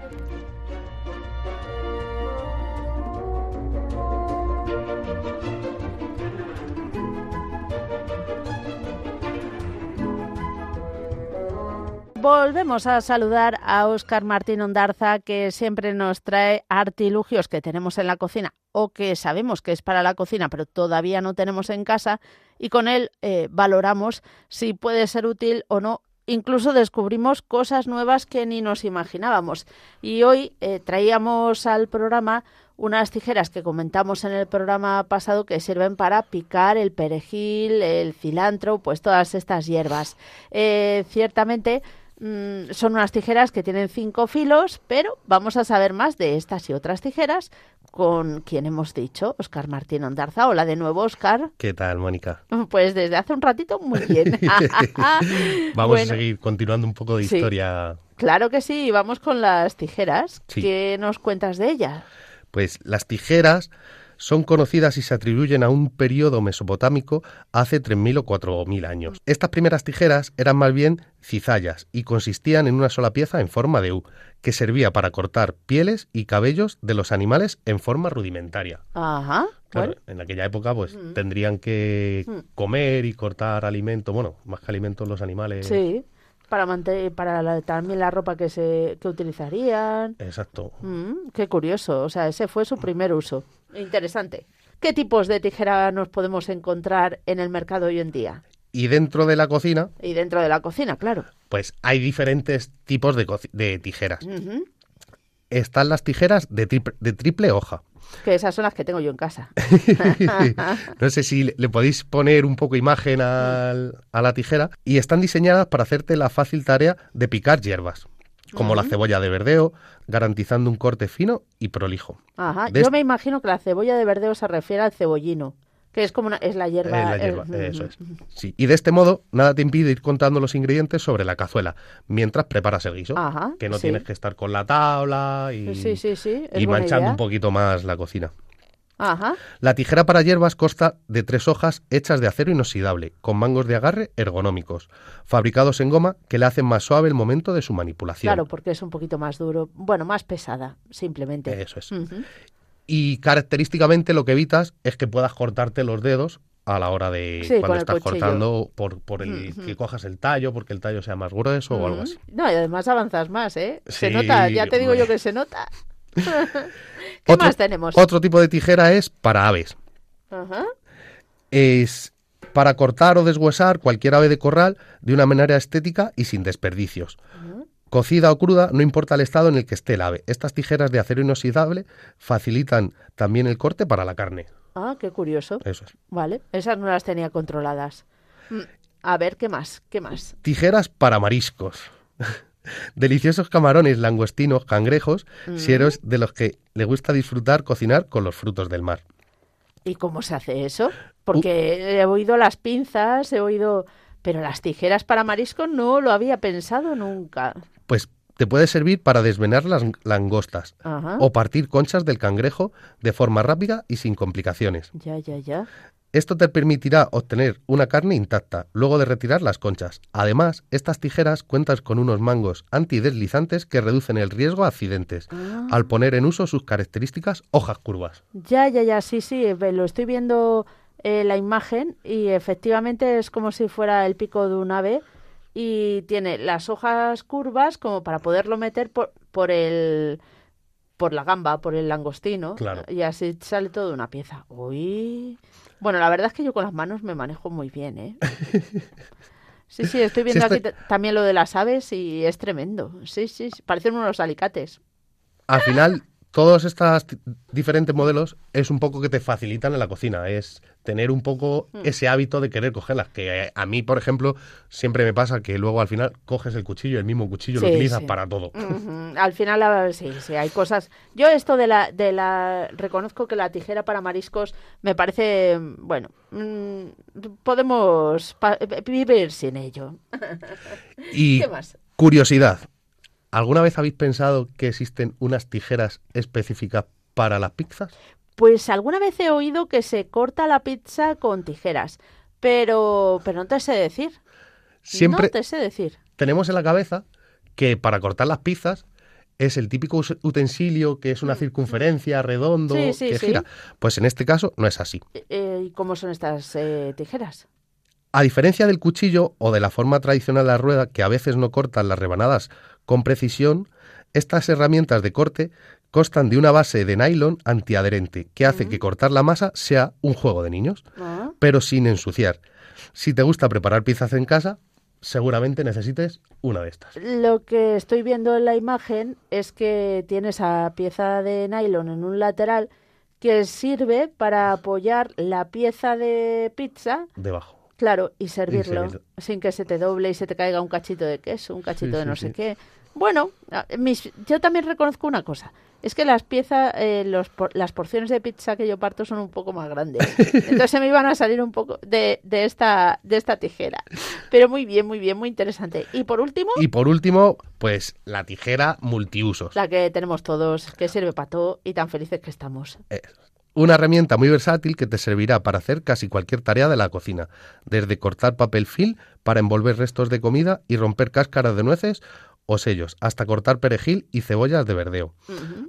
S2: Volvemos a saludar a Óscar Martín Ondarza, que siempre nos trae artilugios que tenemos en la cocina o que sabemos que es para la cocina, pero todavía no tenemos en casa, y con él eh, valoramos si puede ser útil o no. Incluso descubrimos cosas nuevas que ni nos imaginábamos. Y hoy eh, traíamos al programa unas tijeras que comentamos en el programa pasado que sirven para picar el perejil, el cilantro, pues todas estas hierbas. Eh, ciertamente mmm, son unas tijeras que tienen cinco filos, pero vamos a saber más de estas y otras tijeras con quien hemos dicho, Óscar Martín Ondarza. Hola de nuevo, Óscar.
S3: ¿Qué tal, Mónica?
S2: Pues desde hace un ratito muy bien.
S3: Vamos
S2: Bueno,
S3: a seguir continuando un poco de
S2: sí.
S3: historia.
S2: Claro que sí, vamos con las tijeras.
S3: Sí.
S2: ¿Qué nos cuentas de ellas?
S3: Pues las tijeras son conocidas y se atribuyen a un periodo mesopotámico hace tres mil o cuatro mil años. Estas primeras tijeras eran más bien cizallas y consistían en una sola pieza en forma de U, que servía para cortar pieles y cabellos de los animales en forma rudimentaria.
S2: Ajá.
S3: Claro,
S2: Bueno,
S3: en aquella época pues
S2: Mm.
S3: tendrían que
S2: Mm.
S3: comer y cortar alimento, bueno, más que alimentos los animales.
S2: sí. Para mantener, para la- también la ropa que se que utilizarían.
S3: Exacto.
S2: Mm, qué curioso. O sea, ese fue su primer uso. Interesante. ¿Qué tipos de tijera nos podemos encontrar en el mercado hoy en día?
S3: Y dentro de la cocina,
S2: Y dentro de la cocina, claro.
S3: pues hay diferentes tipos de, coci- de tijeras.
S2: Ujú.
S3: Están las tijeras de, trip- de triple hoja.
S2: Que esas son las que tengo yo en casa.
S3: No sé si le- le podéis poner un poco imagen al- a la tijera. Y están diseñadas para hacerte la fácil tarea de picar hierbas, como la
S2: Ujú.
S3: cebolla de verdeo, garantizando un corte fino y prolijo.
S2: Ajá.
S3: De
S2: Yo
S3: est-
S2: me imagino que la cebolla de verdeo se refiere al cebollino, que es como una, es la hierba.
S3: Eh, la hierba,
S2: eh,
S3: eso es. Sí. Y de este modo, nada te impide ir contando los ingredientes sobre la cazuela mientras preparas el guiso.
S2: Ajá,
S3: que no
S2: sí.
S3: tienes que estar con la tabla y,
S2: Sí, sí, sí. Es
S3: y
S2: buena
S3: manchando
S2: idea.
S3: un poquito más la cocina.
S2: Ajá.
S3: La tijera para hierbas consta de tres hojas hechas de acero inoxidable, con mangos de agarre ergonómicos, fabricados en goma que le hacen más suave el momento de su manipulación.
S2: Claro, porque es un poquito más duro, bueno, más pesada, simplemente.
S3: Eso es.
S2: Uh-huh.
S3: Y característicamente lo que evitas es que puedas cortarte los dedos a la hora de
S2: Sí,
S3: cuando
S2: con el
S3: estás
S2: cuchillo.
S3: cortando por, por el
S2: Ujú.
S3: que cojas el tallo, porque el tallo sea más grueso o algo así.
S2: No, y además avanzas más, ¿eh? Se
S3: Sí,
S2: nota, ya te digo
S3: hombre.
S2: yo que se nota. ¿Qué
S3: Otro-
S2: más tenemos?
S3: Otro tipo de tijera es para aves.
S2: Ajá.
S3: Es para cortar o deshuesar cualquier ave de corral de una manera estética y sin desperdicios.
S2: Ujú.
S3: Cocida o cruda, no importa el estado en el que esté el ave. Estas tijeras de acero inoxidable facilitan también el corte para la carne.
S2: Ah, qué curioso.
S3: Eso es.
S2: Vale, esas no las tenía controladas. Mm, A ver, ¿qué más? ¿Qué más?
S3: Tijeras para mariscos. Deliciosos camarones, langostinos, cangrejos,
S2: Mm.
S3: si eres de los que le gusta disfrutar cocinar con los frutos del mar.
S2: ¿Y cómo se hace eso? Porque he oído las pinzas, he oído... Pero las tijeras para marisco no lo había pensado nunca.
S3: Pues te puede servir para desvenar las langostas
S2: Ajá.
S3: o partir conchas del cangrejo de forma rápida y sin complicaciones.
S2: Ya, ya, ya.
S3: Esto te permitirá obtener una carne intacta luego de retirar las conchas. Además, estas tijeras cuentan con unos mangos antideslizantes que reducen el riesgo a accidentes
S2: Ah.
S3: al poner en uso sus características hojas curvas.
S2: Ya, ya, ya, sí, sí, ve- lo estoy viendo eh, la imagen y efectivamente es como si fuera el pico de un ave y tiene las hojas curvas como para poderlo meter por, por el por la gamba, por el langostino,
S3: Claro.
S2: y así sale toda una pieza. Uy. Bueno, la verdad es que yo con las manos me manejo muy bien, ¿eh? Sí, sí, estoy viendo
S3: Sí,
S2: aquí
S3: estoy-
S2: ta- también lo de las aves y es tremendo. Sí, sí, sí, parecen unos alicates.
S3: Al final, todos estos t- diferentes modelos es un poco que te facilitan en la cocina, es tener un poco
S2: Mm.
S3: ese hábito de querer cogerlas, que a mí, por ejemplo, siempre me pasa que luego al final coges el cuchillo, el mismo cuchillo lo
S2: Sí,
S3: utilizas
S2: sí.
S3: para todo.
S2: Ujú. Al final, la- sí, sí, hay cosas. Yo esto de la, de la, reconozco que la tijera para mariscos me parece, bueno, mm, podemos pa- vivir sin ello.
S3: Y
S2: ¿Qué más?
S3: curiosidad, ¿alguna vez habéis pensado que existen unas tijeras específicas para las pizzas?
S2: Pues alguna vez he oído que se corta la pizza con tijeras, pero, pero no te sé decir.
S3: Siempre
S2: No te sé decir.
S3: tenemos en la cabeza que para cortar las pizzas es el típico us- utensilio que es una circunferencia redondo
S2: Sí, sí,
S3: que
S2: sí.
S3: gira. Pues en este caso no es así.
S2: Eh, ¿Y cómo son estas eh, tijeras?
S3: A diferencia del cuchillo o de la forma tradicional de la rueda, que a veces no cortan las rebanadas con precisión, estas herramientas de corte constan de una base de nylon antiadherente que hace
S2: Ujú.
S3: que cortar la masa sea un juego de niños,
S2: Ah,
S3: pero sin ensuciar. Si te gusta preparar pizzas en casa, seguramente necesites una de estas.
S2: Lo que estoy viendo en la imagen es que tiene esa pieza de nylon en un lateral que sirve para apoyar la pieza de pizza,
S3: Debajo.
S2: claro, y servirlo
S3: servirlo.
S2: sin que se te doble y se te caiga un cachito de queso, un cachito
S3: Sí,
S2: de
S3: sí,
S2: no
S3: sí.
S2: sé qué. Bueno, a- mis- yo también reconozco una cosa, es que las piezas, eh, los, por- las porciones de pizza que yo parto son un poco más grandes, entonces se me iban a salir un poco de, de esta de esta tijera. Pero muy bien, muy bien, muy interesante. Y por último,
S3: Y por último, pues la tijera multiusos.
S2: la que tenemos todos, que sirve para todo y tan felices que estamos.
S3: Una herramienta muy versátil que te servirá para hacer casi cualquier tarea de la cocina, desde cortar papel film para envolver restos de comida y romper cáscaras de nueces o sellos, hasta cortar perejil y cebollas de verdeo.
S2: Ujú.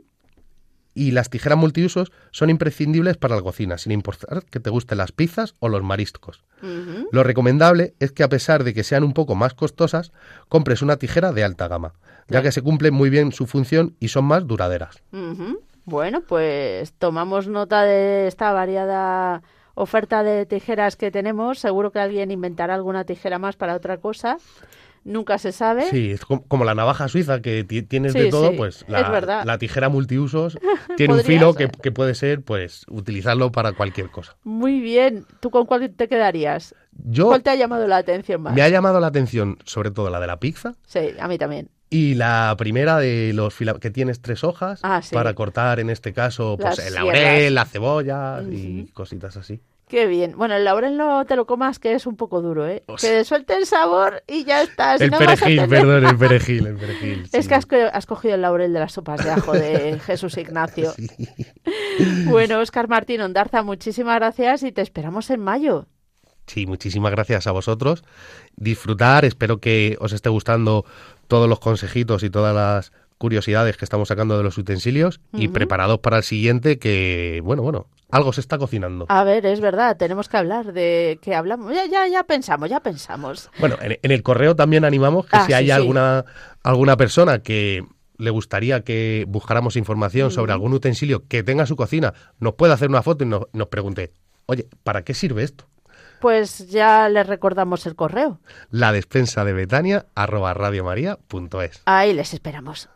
S3: Y las tijeras multiusos son imprescindibles para la cocina, sin importar que te gusten las pizzas o los mariscos.
S2: Ujú.
S3: Lo recomendable es que, a pesar de que sean un poco más costosas, compres una tijera de alta gama, ya
S2: Claro.
S3: que se cumple muy bien su función y son más duraderas.
S2: Ujú. Bueno, pues tomamos nota de esta variada oferta de tijeras que tenemos. Seguro que alguien inventará alguna tijera más para otra cosa. Nunca se sabe.
S3: Sí, es com- como la navaja suiza, que ti- tienes
S2: Sí,
S3: de todo,
S2: sí,
S3: pues
S2: es
S3: la,
S2: verdad.
S3: la tijera multiusos tiene un
S2: Podría
S3: filo que,
S2: ser.
S3: que puede ser, pues, utilizarlo para cualquier cosa.
S2: Muy bien. ¿Tú con cuál te quedarías?
S3: Yo,
S2: ¿Cuál te ha llamado la atención más?
S3: me ha llamado la atención, sobre todo la de la pizza,
S2: Sí, a mí también.
S3: y la primera de los fila- que tienes tres hojas
S2: Ah, sí.
S3: para cortar, en este caso, pues
S2: Las
S3: el
S2: hierbas.
S3: laurel, la cebolla y
S2: Ujú.
S3: cositas así.
S2: Qué bien. Bueno, el laurel no te lo comas, que es un poco duro, ¿eh?
S3: O
S2: Que
S3: sea-
S2: suelte el sabor y ya está. Si
S3: el
S2: no vas a
S3: perejil,
S2: tener-
S3: perdón, el perejil, el perejil.
S2: Es
S3: sí.
S2: que has, co- has cogido el laurel de las sopas de ajo de Jesús Ignacio.
S3: Sí.
S2: Bueno, Óscar Martín Ondarza, muchísimas gracias y te esperamos en mayo.
S3: Sí, muchísimas gracias a vosotros. Disfrutar, espero que os esté gustando todos los consejitos y todas las curiosidades que estamos sacando de los utensilios uh-huh. y preparados para el siguiente que, bueno, bueno, algo se está cocinando.
S2: A ver, es verdad, tenemos que hablar de que hablamos. Ya, ya, ya pensamos, ya pensamos.
S3: Bueno, en, en el correo también animamos que ah, si sí, hay sí. alguna alguna persona que le gustaría que buscáramos información uh-huh. sobre algún utensilio que tenga en su cocina, nos puede hacer una foto y nos, nos pregunte, oye, ¿para qué sirve esto?
S2: Pues ya les recordamos el correo.
S3: La despensa de Betania arroba radiomaria punto es.
S2: Ahí les esperamos.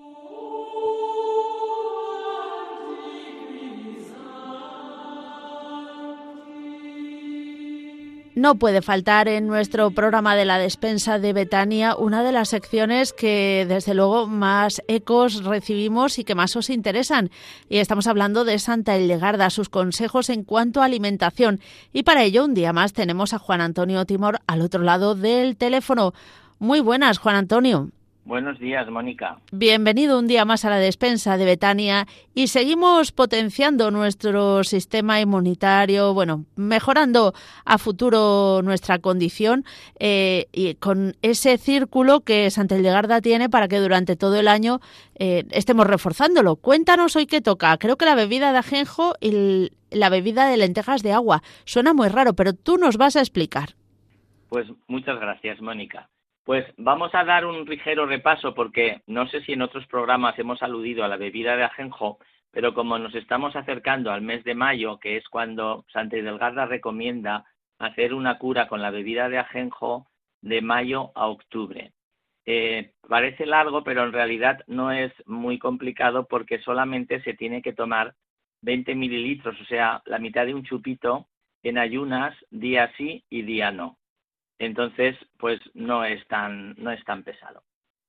S2: No puede faltar en nuestro programa de la despensa de Betania una de las secciones que desde luego más ecos recibimos y que más os interesan. Y estamos hablando de Santa Hildegarda, sus consejos en cuanto a alimentación. Y para ello un día más tenemos a Juan Antonio Timor al otro lado del teléfono. Muy buenas, Juan Antonio.
S6: Buenos días, Mónica.
S2: Bienvenido un día más a la despensa de Betania y seguimos potenciando nuestro sistema inmunitario, bueno, mejorando a futuro nuestra condición eh, y con ese círculo que Santa Hildegarda tiene para que durante todo el año eh, estemos reforzándolo. Cuéntanos hoy qué toca. Creo que la bebida de ajenjo y el, la bebida de lentejas de agua. Suena muy raro, pero tú nos vas a explicar.
S6: Pues muchas gracias, Mónica. Pues vamos a dar un ligero repaso porque no sé si en otros programas hemos aludido a la bebida de ajenjo, pero como nos estamos acercando al mes de mayo, que es cuando Santa Hildegarda recomienda hacer una cura con la bebida de ajenjo de mayo a octubre. Eh, parece largo, pero en realidad no es muy complicado porque solamente se tiene que tomar veinte mililitros, o sea, la mitad de un chupito en ayunas, día sí y día no. Entonces, pues no es tan, no es tan pesado.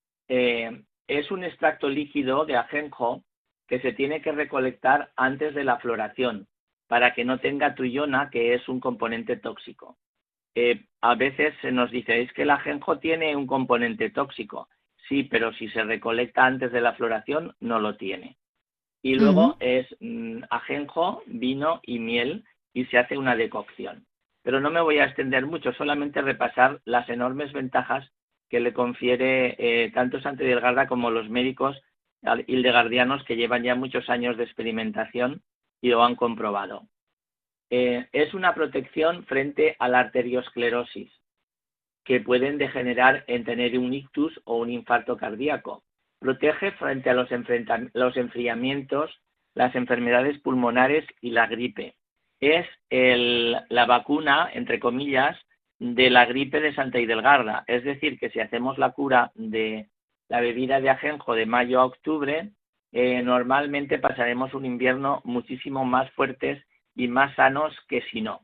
S6: Eh, es un extracto líquido de ajenjo que se tiene que recolectar antes de la floración para que no tenga trillona, que es un componente tóxico. Eh, a veces se nos dice, es que el ajenjo tiene un componente tóxico. Sí, pero si se recolecta antes de la floración, no lo tiene. Y luego uh-huh. es mmm, ajenjo, vino y miel y se hace una decocción. Pero no me voy a extender mucho, solamente repasar las enormes ventajas que le confiere eh, tanto Santa Hildegarda como los médicos hildegardianos que llevan ya muchos años de experimentación y lo han comprobado. Eh, es una protección frente a la arteriosclerosis, que pueden degenerar en tener un ictus o un infarto cardíaco. Protege frente a los, los enfriamientos, las enfermedades pulmonares y la gripe. Es el, la vacuna, entre comillas, de la gripe de Santa Hildegarda. Es decir, que si hacemos la cura de la bebida de ajenjo de mayo a octubre, eh, normalmente pasaremos un invierno muchísimo más fuertes y más sanos que si no.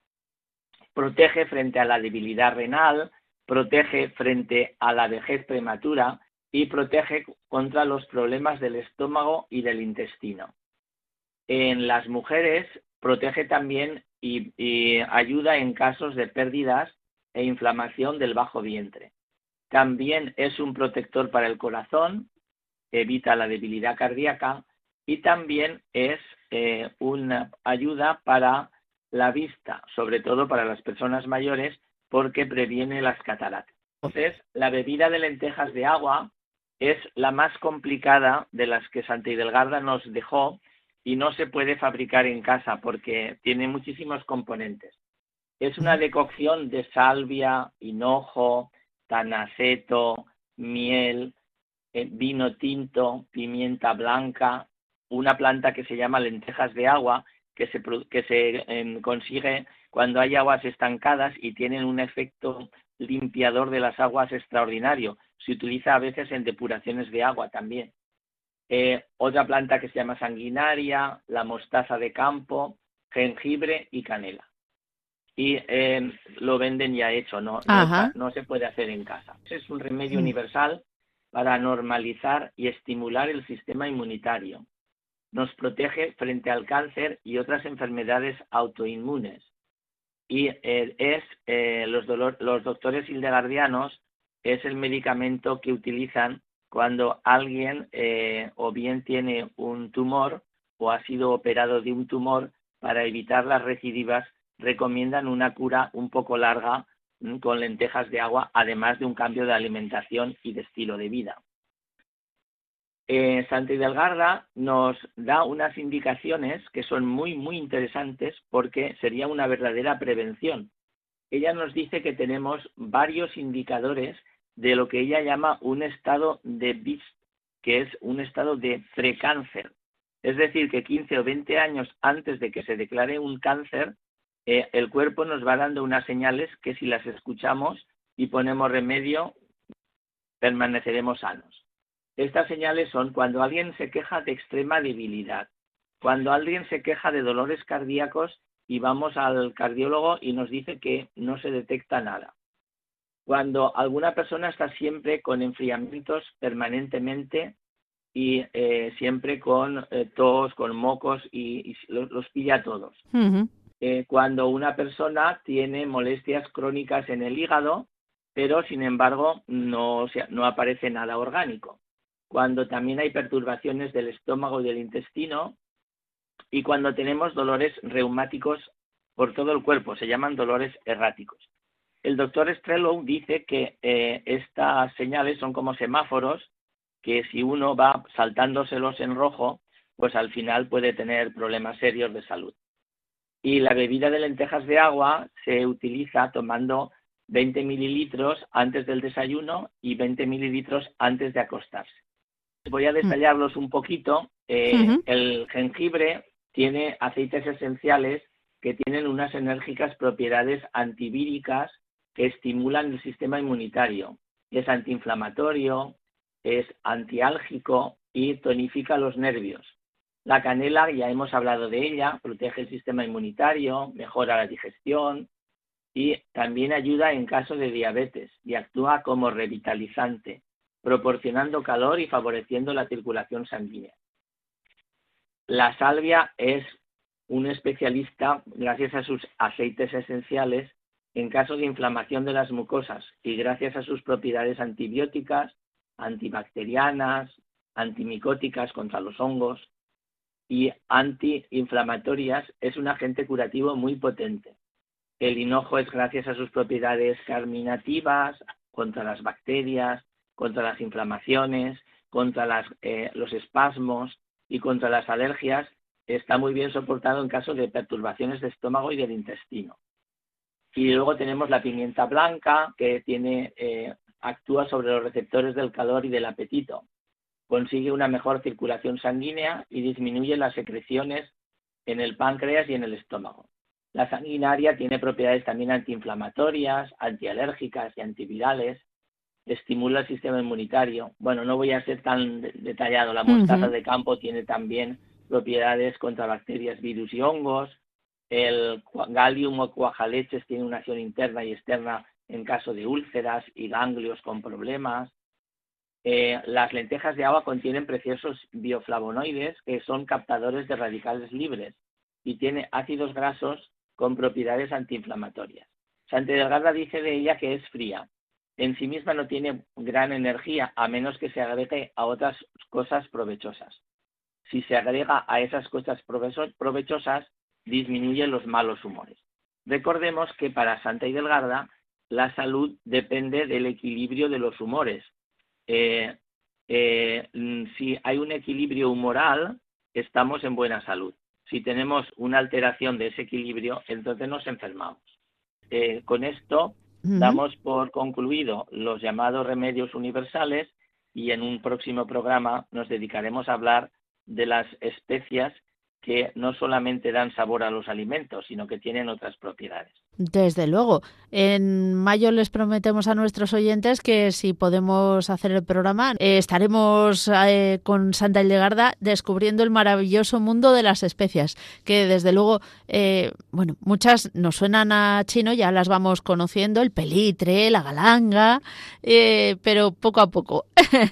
S6: Protege frente a la debilidad renal, protege frente a la vejez prematura y protege contra los problemas del estómago y del intestino. En las mujeres protege también y, y ayuda en casos de pérdidas e inflamación del bajo vientre. También es un protector para el corazón, evita la debilidad cardíaca y también es eh, una ayuda para la vista, sobre todo para las personas mayores, porque previene las cataratas. Entonces, la bebida de lentejas de agua es la más complicada de las que Santa Hildegarda nos dejó y no se puede fabricar en casa porque tiene muchísimos componentes. Es una decocción de salvia, hinojo, tanaceto, miel, eh, vino tinto, pimienta blanca, una planta que se llama lentejas de agua, que se, que se eh, consigue cuando hay aguas estancadas y tienen un efecto limpiador de las aguas extraordinario. Se utiliza a veces en depuraciones de agua también. Eh, otra planta que se llama sanguinaria, la mostaza de campo, jengibre y canela. Y eh, lo venden ya hecho, no, no, no se puede hacer en casa. Es un remedio mm. universal para normalizar y estimular el sistema inmunitario. Nos protege frente al cáncer y otras enfermedades autoinmunes. Y eh, es eh, los, dolor, los doctores hildegardianos es el medicamento que utilizan cuando alguien eh, o bien tiene un tumor o ha sido operado de un tumor, para evitar las recidivas, recomiendan una cura un poco larga con lentejas de agua, además de un cambio de alimentación y de estilo de vida. Eh, Santa Hidelgarda nos da unas indicaciones que son muy, muy interesantes, porque sería una verdadera prevención. Ella nos dice que tenemos varios indicadores de lo que ella llama un estado de B I S T, que es un estado de precáncer. Es decir, que quince o veinte años antes de que se declare un cáncer, eh, el cuerpo nos va dando unas señales que, si las escuchamos y ponemos remedio, permaneceremos sanos. Estas señales son cuando alguien se queja de extrema debilidad, cuando alguien se queja de dolores cardíacos y vamos al cardiólogo y nos dice que no se detecta nada, cuando alguna persona está siempre con enfriamientos permanentemente y eh, siempre con eh, tos, con mocos y, y los, los pilla a todos. Uh-huh. Eh, cuando una persona tiene molestias crónicas en el hígado, pero sin embargo no, o sea, no aparece nada orgánico. Cuando también hay perturbaciones del estómago y del intestino, y cuando tenemos dolores reumáticos por todo el cuerpo, se llaman dolores erráticos. El doctor Strelow dice que eh, estas señales son como semáforos, que si uno va saltándoselos en rojo, pues al final puede tener problemas serios de salud. Y la bebida de lentejas de agua se utiliza tomando veinte mililitros antes del desayuno y veinte mililitros antes de acostarse. Voy a detallarlos un poquito. Eh, uh-huh. El jengibre tiene aceites esenciales que tienen unas enérgicas propiedades antivíricas que estimulan el sistema inmunitario. Es antiinflamatorio, es antiálgico y tonifica los nervios. La canela, ya hemos hablado de ella, protege el sistema inmunitario, mejora la digestión y también ayuda en caso de diabetes y actúa como revitalizante, proporcionando calor y favoreciendo la circulación sanguínea. La salvia es un especialista, gracias a sus aceites esenciales, en caso de inflamación de las mucosas y gracias a sus propiedades antibióticas, antibacterianas, antimicóticas contra los hongos y antiinflamatorias, es un agente curativo muy potente. El hinojo es gracias a sus propiedades carminativas, contra las bacterias, contra las inflamaciones, contra las, eh, los espasmos y contra las alergias. Está muy bien soportado en caso de perturbaciones de estómago y del intestino. Y luego tenemos la pimienta blanca, que tiene, eh, actúa sobre los receptores del calor y del apetito. Consigue una mejor circulación sanguínea y disminuye las secreciones en el páncreas y en el estómago. La sanguinaria tiene propiedades también antiinflamatorias, antialérgicas y antivirales. Estimula el sistema inmunitario. Bueno, no voy a ser tan de- detallado. La mostaza uh-huh. de campo tiene también propiedades contra bacterias, virus y hongos. El Gallium o cuajaleches tiene una acción interna y externa en caso de úlceras y ganglios con problemas. Eh, las lentejas de agua contienen preciosos bioflavonoides que son captadores de radicales libres y tiene ácidos grasos con propiedades antiinflamatorias. Santa Hidelgarda dice de ella que es fría. En sí misma no tiene gran energía, a menos que se agregue a otras cosas provechosas. Si se agrega a esas cosas provechosas, disminuye los malos humores. Recordemos que para Santa Hidelgarda la salud depende del equilibrio de los humores. Eh, eh, si hay un equilibrio humoral, estamos en buena salud. Si tenemos una alteración de ese equilibrio, entonces nos enfermamos. Eh, con esto uh-huh. damos por concluido los llamados remedios universales y en un próximo programa nos dedicaremos a hablar de las especias que no solamente dan sabor a los alimentos, sino que tienen otras propiedades.
S2: Desde luego. En mayo les prometemos a nuestros oyentes que si podemos hacer el programa, eh, estaremos eh, con Santa Hidelgarda descubriendo el maravilloso mundo de las especias, que desde luego, eh, bueno, muchas nos suenan a chino, ya las vamos conociendo, el pelitre, la galanga, eh, pero poco a poco.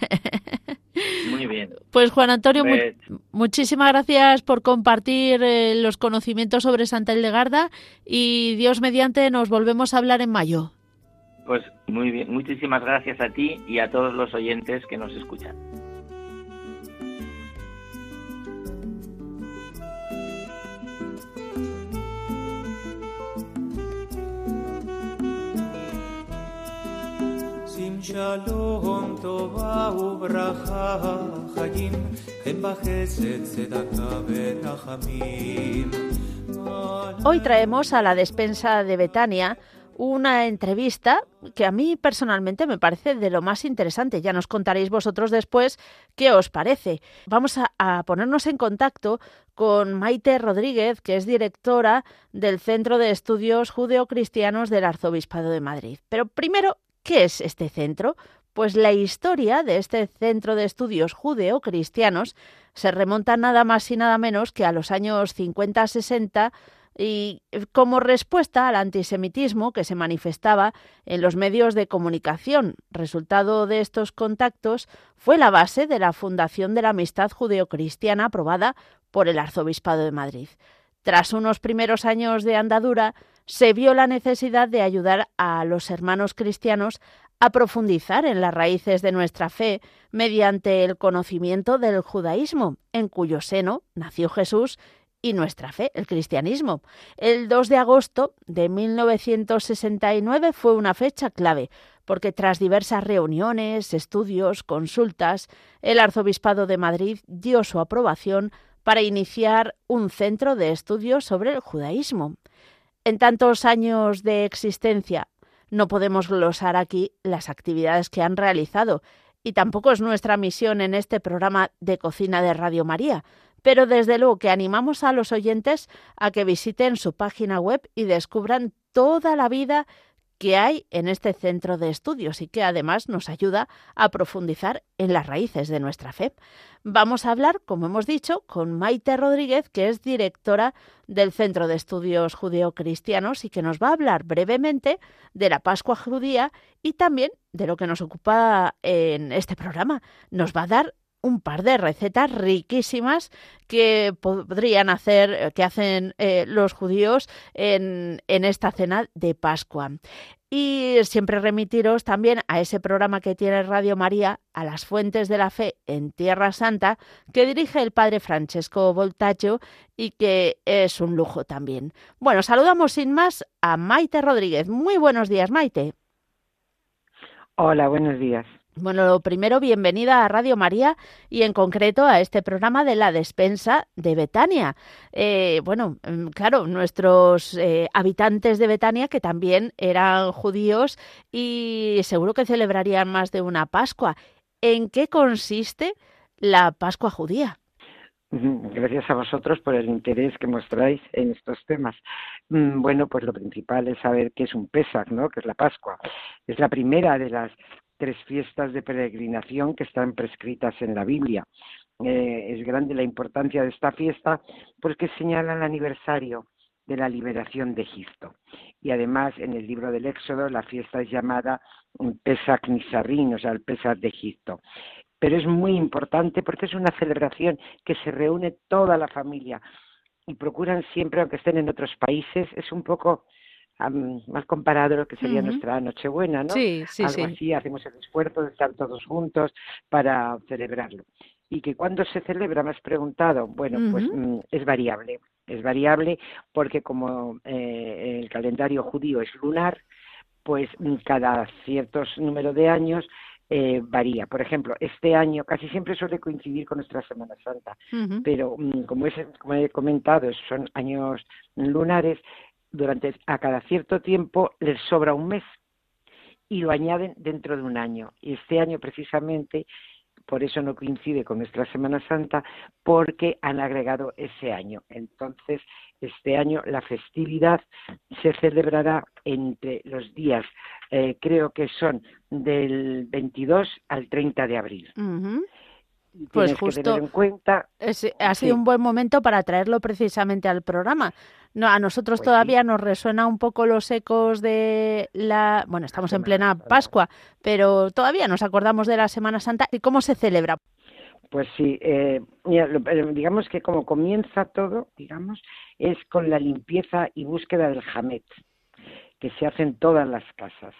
S6: Muy bien.
S2: Pues Juan Antonio, pues... mu- muchísimas gracias por compartir eh, los conocimientos sobre Santa Hidelgarda y Dios mediante nos volvemos a hablar en mayo.
S6: Pues muy bien, muchísimas gracias a ti y a todos los oyentes que nos escuchan.
S7: שלום טובה וברכה חיים הם בחסד צדקה ורחמים.
S2: Hoy traemos a la despensa de Betania una entrevista que a mí personalmente me parece de lo más interesante. Ya nos contaréis vosotros después qué os parece. Vamos a, a ponernos en contacto con Maite Rodríguez, que es directora del Centro de Estudios Judeocristianos del Arzobispado de Madrid. Pero primero, ¿qué es este centro? Pues la historia de este Centro de Estudios Judeocristianos se remonta nada más y nada menos que a los años cincuenta sesenta, y como respuesta al antisemitismo que se manifestaba en los medios de comunicación. Resultado de estos contactos fue la base de la fundación de la Amistad Judeocristiana aprobada por el Arzobispado de Madrid. Tras unos primeros años de andadura, se vio la necesidad de ayudar a los hermanos cristianos a profundizar en las raíces de nuestra fe mediante el conocimiento del judaísmo, en cuyo seno nació Jesús y nuestra fe, el cristianismo. El dos de agosto de mil novecientos sesenta y nueve fue una fecha clave, porque tras diversas reuniones, estudios, consultas, el Arzobispado de Madrid dio su aprobación para iniciar un centro de estudios sobre el judaísmo. En tantos años de existencia, no podemos glosar aquí las actividades que han realizado, y tampoco es nuestra misión en este programa de cocina de Radio María, pero desde luego que animamos a los oyentes a que visiten su página web y descubran toda la vida que hay en este centro de estudios y que además nos ayuda a profundizar en las raíces de nuestra fe. Vamos a hablar, como hemos dicho, con Maite Rodríguez, que es directora del Centro de Estudios Judeocristianos y que nos va a hablar brevemente de la Pascua judía y también de lo que nos ocupa en este programa. Nos va a dar un par de recetas riquísimas que podrían hacer, que hacen eh, los judíos en, en esta cena de Pascua. Y siempre remitiros también a ese programa que tiene Radio María, a las fuentes de la fe en Tierra Santa, que dirige el padre Francesco Voltaggio y que es un lujo también. Bueno, saludamos sin más a Maite Rodríguez. Muy buenos días, Maite.
S8: Hola, buenos días.
S2: Bueno, lo primero, bienvenida a Radio María y en concreto a este programa de la despensa de Betania. Eh, bueno, claro, nuestros eh, habitantes de Betania que también eran judíos y seguro que celebrarían más de una Pascua. ¿En qué consiste la Pascua judía?
S8: Gracias a vosotros por el interés que mostráis en estos temas. Bueno, pues lo principal es saber qué es un Pesach, ¿no? Que es la Pascua. Es la primera de las tres fiestas de peregrinación que están prescritas en la Biblia. Eh, es grande la importancia de esta fiesta porque señala el aniversario de la liberación de Egipto. Y además en el libro del Éxodo la fiesta es llamada Pesach Nisarín, o sea, el Pesach de Egipto. Pero es muy importante porque es una celebración que se reúne toda la familia y procuran siempre, aunque estén en otros países, es un poco Um, más comparado a lo que sería uh-huh. nuestra Nochebuena, ¿no?
S2: Sí, sí,
S8: Algo
S2: sí.
S8: así, hacemos el esfuerzo de estar todos juntos para celebrarlo. ¿Y que cuándo se celebra? Me has preguntado. Bueno, uh-huh. pues mm, es variable. Es variable porque como eh, el calendario judío es lunar, pues mm, cada ciertos número de años eh, varía. Por ejemplo, este año casi siempre suele coincidir con nuestra Semana Santa, uh-huh. pero mm, como, es, como he comentado, son años lunares. Durante a cada cierto tiempo les sobra un mes y lo añaden dentro de un año. Y este año precisamente, por eso no coincide con nuestra Semana Santa, porque han agregado ese año. Entonces, este año la festividad se celebrará entre los días, eh, creo que son del veintidós al treinta de abril.
S2: Uh-huh. Pues justo
S8: que tener en cuenta,
S2: es, ha sido sí. un buen momento para traerlo precisamente al programa. No, a nosotros pues todavía sí. nos resuena un poco los ecos de la... Bueno, estamos en plena Pascua, pero todavía nos acordamos de la Semana Santa. ¿Y cómo se celebra?
S8: Pues sí, eh, mira, digamos que como comienza todo, digamos, es con la limpieza y búsqueda del Hamet, que se hace en todas las casas.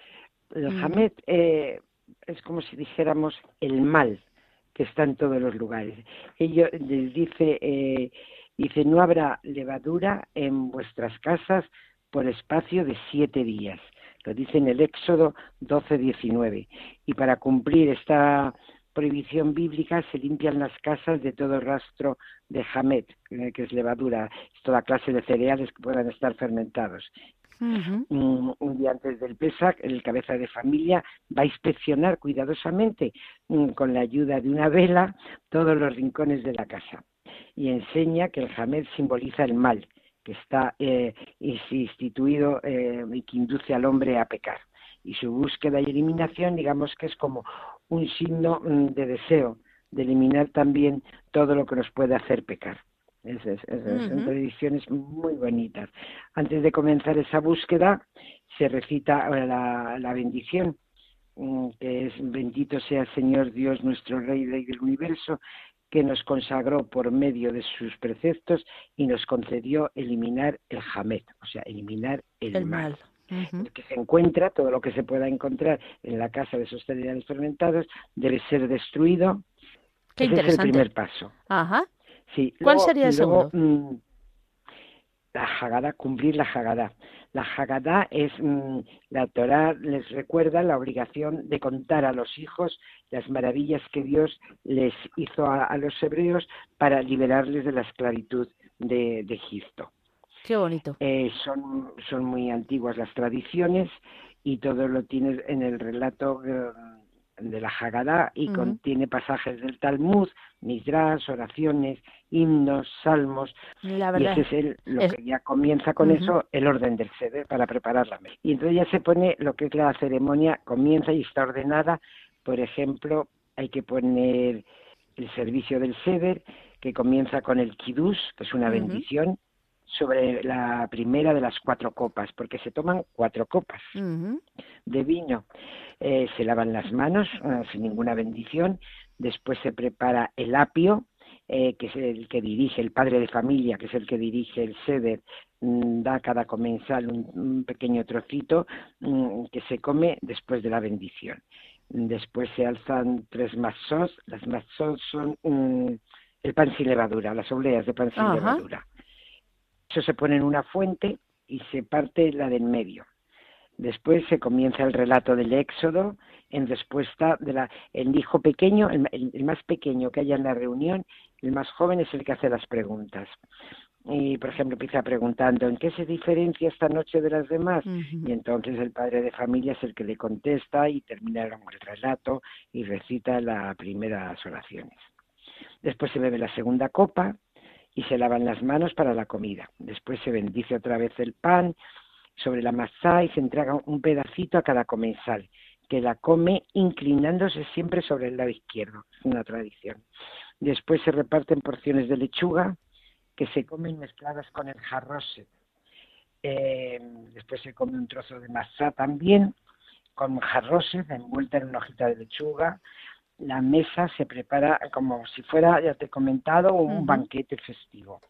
S8: El mm. Hamet eh, es como si dijéramos el mal que está en todos los lugares. Ellos les dice, eh, dice, no habrá levadura en vuestras casas por espacio de siete días. Lo dice en el Éxodo doce diecinueve. Y para cumplir esta prohibición bíblica se limpian las casas de todo rastro de jamet, que es levadura, es toda clase de cereales que puedan estar fermentados. Uh-huh. Un, un día antes del Pesach, el cabeza de familia va a inspeccionar cuidadosamente, um, con la ayuda de una vela, todos los rincones de la casa y enseña que el jamet simboliza el mal que está eh, instituido eh, y que induce al hombre a pecar. Y su búsqueda y eliminación, digamos que es como un signo de deseo, de eliminar también todo lo que nos puede hacer pecar. Es, es, es, uh-huh. Son tradiciones muy bonitas. Antes de comenzar esa búsqueda, se recita la, la bendición, que es: bendito sea el Señor Dios, nuestro Rey, Rey del universo, que nos consagró por medio de sus preceptos y nos concedió eliminar el jamet, o sea, eliminar el, el mal. mal. Uh-huh. El que se encuentra, todo lo que se pueda encontrar en la casa de esos cereales fermentados, debe ser destruido.
S2: Qué
S8: Ese
S2: interesante.
S8: Es el primer paso.
S2: Ajá.
S8: Sí.
S2: ¿Cuál
S8: luego,
S2: sería el
S8: luego,
S2: segundo?
S8: Mmm, la Hagadá, cumplir la Hagadá. La Hagadá es, mmm, la Torá les recuerda la obligación de contar a los hijos las maravillas que Dios les hizo a, a los hebreos para liberarles de la esclavitud de, de Egipto.
S2: Qué bonito.
S8: Eh, son, son muy antiguas las tradiciones y todo lo tienes en el relato eh, de la Hagadá y uh-huh. contiene pasajes del Talmud, Midrash, oraciones, himnos, salmos.
S2: La verdad,
S8: y ese es el, lo
S2: es...
S8: que ya comienza con uh-huh. eso, el orden del seder para preparar la mesa. Y entonces ya se pone lo que es la ceremonia, comienza y está ordenada. Por ejemplo, hay que poner el servicio del seder, que comienza con el kiddush, que es una uh-huh. bendición, sobre la primera de las cuatro copas, porque se toman cuatro copas uh-huh. de vino. Eh, se lavan las manos eh, sin ninguna bendición. Después se prepara el apio, eh, que es el que dirige, el padre de familia, que es el que dirige el seder, mmm, da a cada comensal un, un pequeño trocito mmm, que se come después de la bendición. Después se alzan tres matzot. Las matzot son mmm, el pan sin levadura, las obleas de pan sin uh-huh. levadura. Eso se pone en una fuente y se parte la del medio. Después se comienza el relato del Éxodo en respuesta de la el hijo pequeño, el, el, el más pequeño que haya en la reunión, el más joven es el que hace las preguntas. Y, por ejemplo, empieza preguntando: ¿en qué se diferencia esta noche de las demás? Uh-huh. Y entonces el padre de familia es el que le contesta y termina el relato y recita las primeras oraciones. Después se bebe la segunda copa y se lavan las manos para la comida. Después se bendice otra vez el pan sobre la matzá y se entrega un pedacito a cada comensal, que la come inclinándose siempre sobre el lado izquierdo. Es una tradición. Después se reparten porciones de lechuga que se comen mezcladas con el jarroset. Eh, después se come un trozo de matzá también con jarroset envuelta en una hojita de lechuga. La mesa se prepara como si fuera, ya te he comentado, un uh-huh. banquete festivo.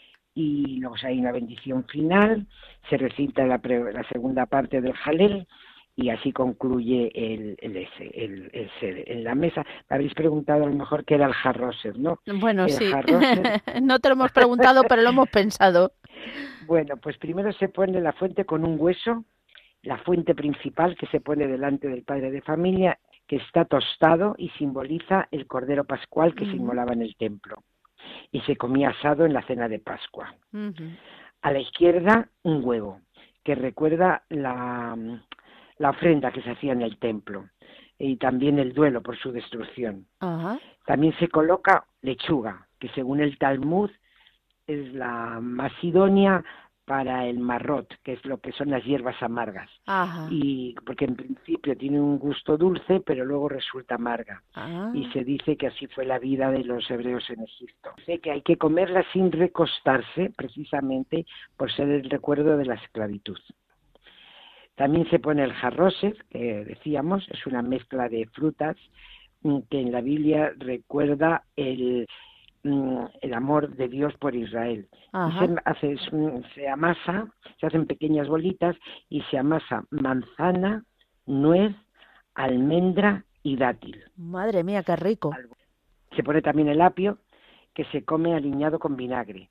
S8: Y luego hay una bendición final, se recita la, pre, la segunda parte del Jalel y así concluye el, el ese, el, el seder. En la mesa, me habéis preguntado a lo mejor qué era el jarroset, ¿no?
S2: Bueno,
S8: el
S2: sí.
S8: jarroset...
S2: No te lo hemos preguntado, pero lo hemos pensado.
S8: Bueno, pues primero se pone la fuente con un hueso, la fuente principal que se pone delante del padre de familia, que está tostado y simboliza el cordero pascual que uh-huh. se inmolaba en el templo y se comía asado en la cena de Pascua. Uh-huh. A la izquierda un huevo que recuerda la, la ofrenda que se hacía en el templo y también el duelo por su destrucción. Uh-huh. También se coloca lechuga, que según el Talmud es la más idónea para el marrot, que es lo que son las hierbas amargas. Ajá. Y porque en principio tiene un gusto dulce, pero luego resulta amarga. Ajá. Y se dice que así fue la vida de los hebreos en Egipto. Dice que hay que comerla sin recostarse, precisamente por ser el recuerdo de la esclavitud. También se pone el jarroset, que decíamos, es una mezcla de frutas que en la Biblia recuerda el el amor de Dios por Israel. Y se, hace, se amasa, se hacen pequeñas bolitas y se amasa manzana, nuez, almendra y dátil.
S2: Madre mía, qué rico.
S8: Se pone también el apio, que se come aliñado con vinagre.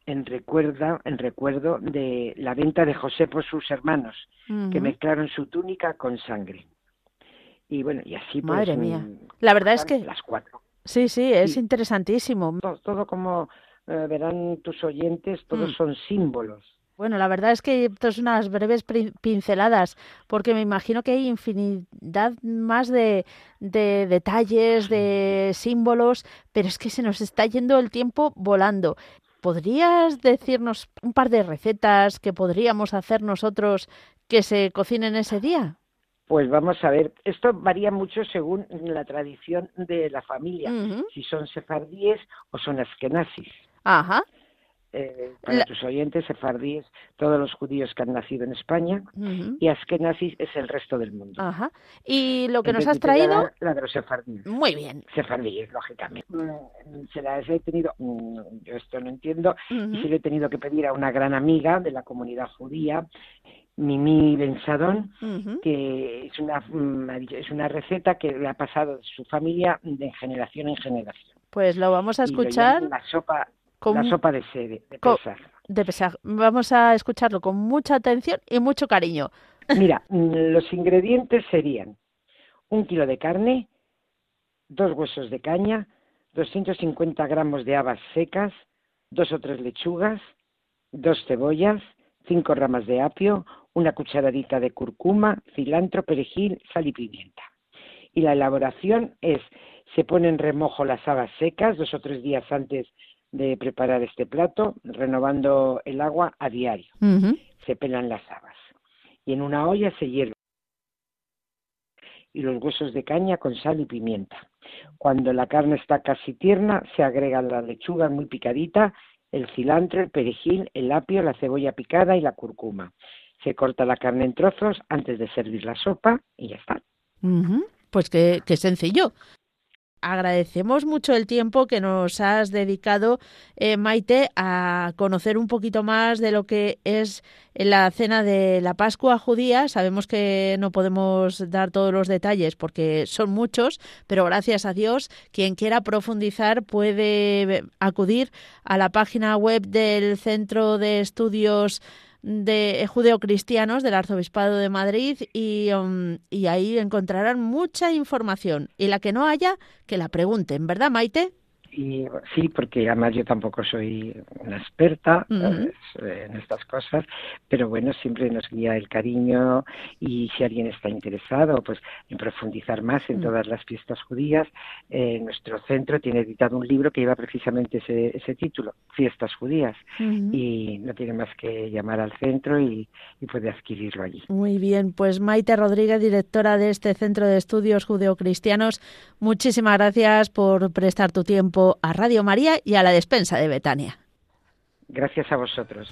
S8: en, recuerda, en recuerdo de la venta de José por sus hermanos, uh-huh. que mezclaron su túnica con sangre. Y bueno, y así pues...
S2: Madre mía. La verdad es que...
S8: Las cuatro.
S2: Sí, sí, es
S8: sí.
S2: interesantísimo.
S8: Todo, todo como eh, verán tus oyentes, todos mm. son símbolos.
S2: Bueno, la verdad es que esto es unas breves pinceladas, porque me imagino que hay infinidad más de, de detalles, de símbolos, pero es que se nos está yendo el tiempo volando. ¿Podrías decirnos un par de recetas que podríamos hacer nosotros que se cocinen ese día?
S8: Pues vamos a ver, esto varía mucho según la tradición de la familia, uh-huh. si son sefardíes o son askenazis.
S2: Ajá.
S8: Eh, para la... tus oyentes, sefardíes, todos los judíos que han nacido en España, uh-huh. y askenazis es el resto del mundo.
S2: Ajá. ¿Y lo que Entonces, nos has traído?
S8: La, la de los sefardíes.
S2: Muy bien.
S8: Sefardíes, lógicamente. Se las he tenido, yo esto no entiendo, uh-huh. y sí le he tenido que pedir a una gran amiga de la comunidad judía, Mimi Ben-Sadón, uh-huh. que es una, es una receta que le ha pasado de su familia de generación en generación.
S2: Pues lo vamos a escuchar.
S8: La sopa, con, la sopa de sede, de
S2: con,
S8: Pesaj.
S2: De Pesaj. Vamos a escucharlo con mucha atención y mucho cariño.
S8: Mira, los ingredientes serían un kilo de carne, dos huesos de caña, doscientos cincuenta gramos de habas secas, dos o tres lechugas, dos cebollas, cinco ramas de apio, una cucharadita de cúrcuma, cilantro, perejil, sal y pimienta. Y la elaboración es, se pone en remojo las habas secas dos o tres días antes de preparar este plato, renovando el agua a diario. Uh-huh. Se pelan las habas. Y en una olla se hierve y los huesos de caña con sal y pimienta. Cuando la carne está casi tierna, se agrega la lechuga muy picadita, el cilantro, el perejil, el apio, la cebolla picada y la cúrcuma. Se corta la carne en trozos antes de servir la sopa y ya está.
S2: Uh-huh. Pues qué, qué sencillo. Agradecemos mucho el tiempo que nos has dedicado, eh, Maite, a conocer un poquito más de lo que es la cena de la Pascua judía. Sabemos que no podemos dar todos los detalles porque son muchos, pero gracias a Dios, quien quiera profundizar puede acudir a la página web del Centro de Estudios de Judeocristianos del Arzobispado de Madrid y, um, y ahí encontrarán mucha información. Y la que no haya, que la pregunten, ¿verdad, Maite?
S8: Y, sí, porque además yo tampoco soy una experta uh-huh. eh, en estas cosas, pero bueno, siempre nos guía el cariño y si alguien está interesado pues en profundizar más en uh-huh. todas las fiestas judías, eh, nuestro centro tiene editado un libro que lleva precisamente ese, ese título, Fiestas Judías, uh-huh. y no tiene más que llamar al centro y, y puede adquirirlo allí.
S2: Muy bien, pues Maite Rodríguez, directora de este Centro de Estudios Judeocristianos, muchísimas gracias por prestar tu tiempo a Radio María y a la Despensa de Betania.
S8: Gracias a vosotros.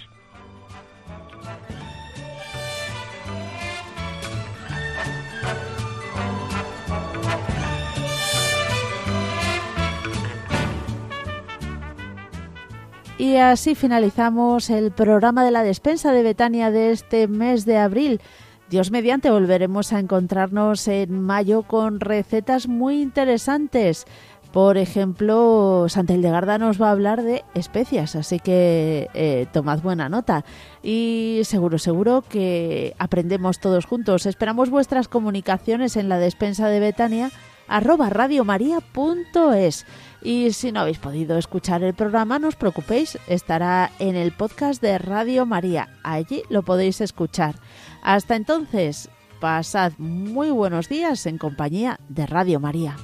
S2: Y así finalizamos el programa de la Despensa de Betania de este mes de abril. Dios mediante volveremos a encontrarnos en mayo con recetas muy interesantes. Por ejemplo, Santa Hildegarda nos va a hablar de especias, así que eh, tomad buena nota. Y seguro, seguro que aprendemos todos juntos. Esperamos vuestras comunicaciones en la despensa de Betania, arroba radiomaria punto es. Y si no habéis podido escuchar el programa, no os preocupéis, estará en el podcast de Radio María. Allí lo podéis escuchar. Hasta entonces, pasad muy buenos días en compañía de Radio María.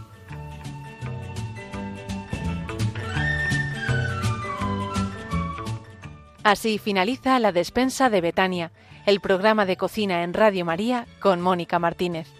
S1: Así finaliza la Despensa de Betania, el programa de cocina en Radio María con Mónica Martínez.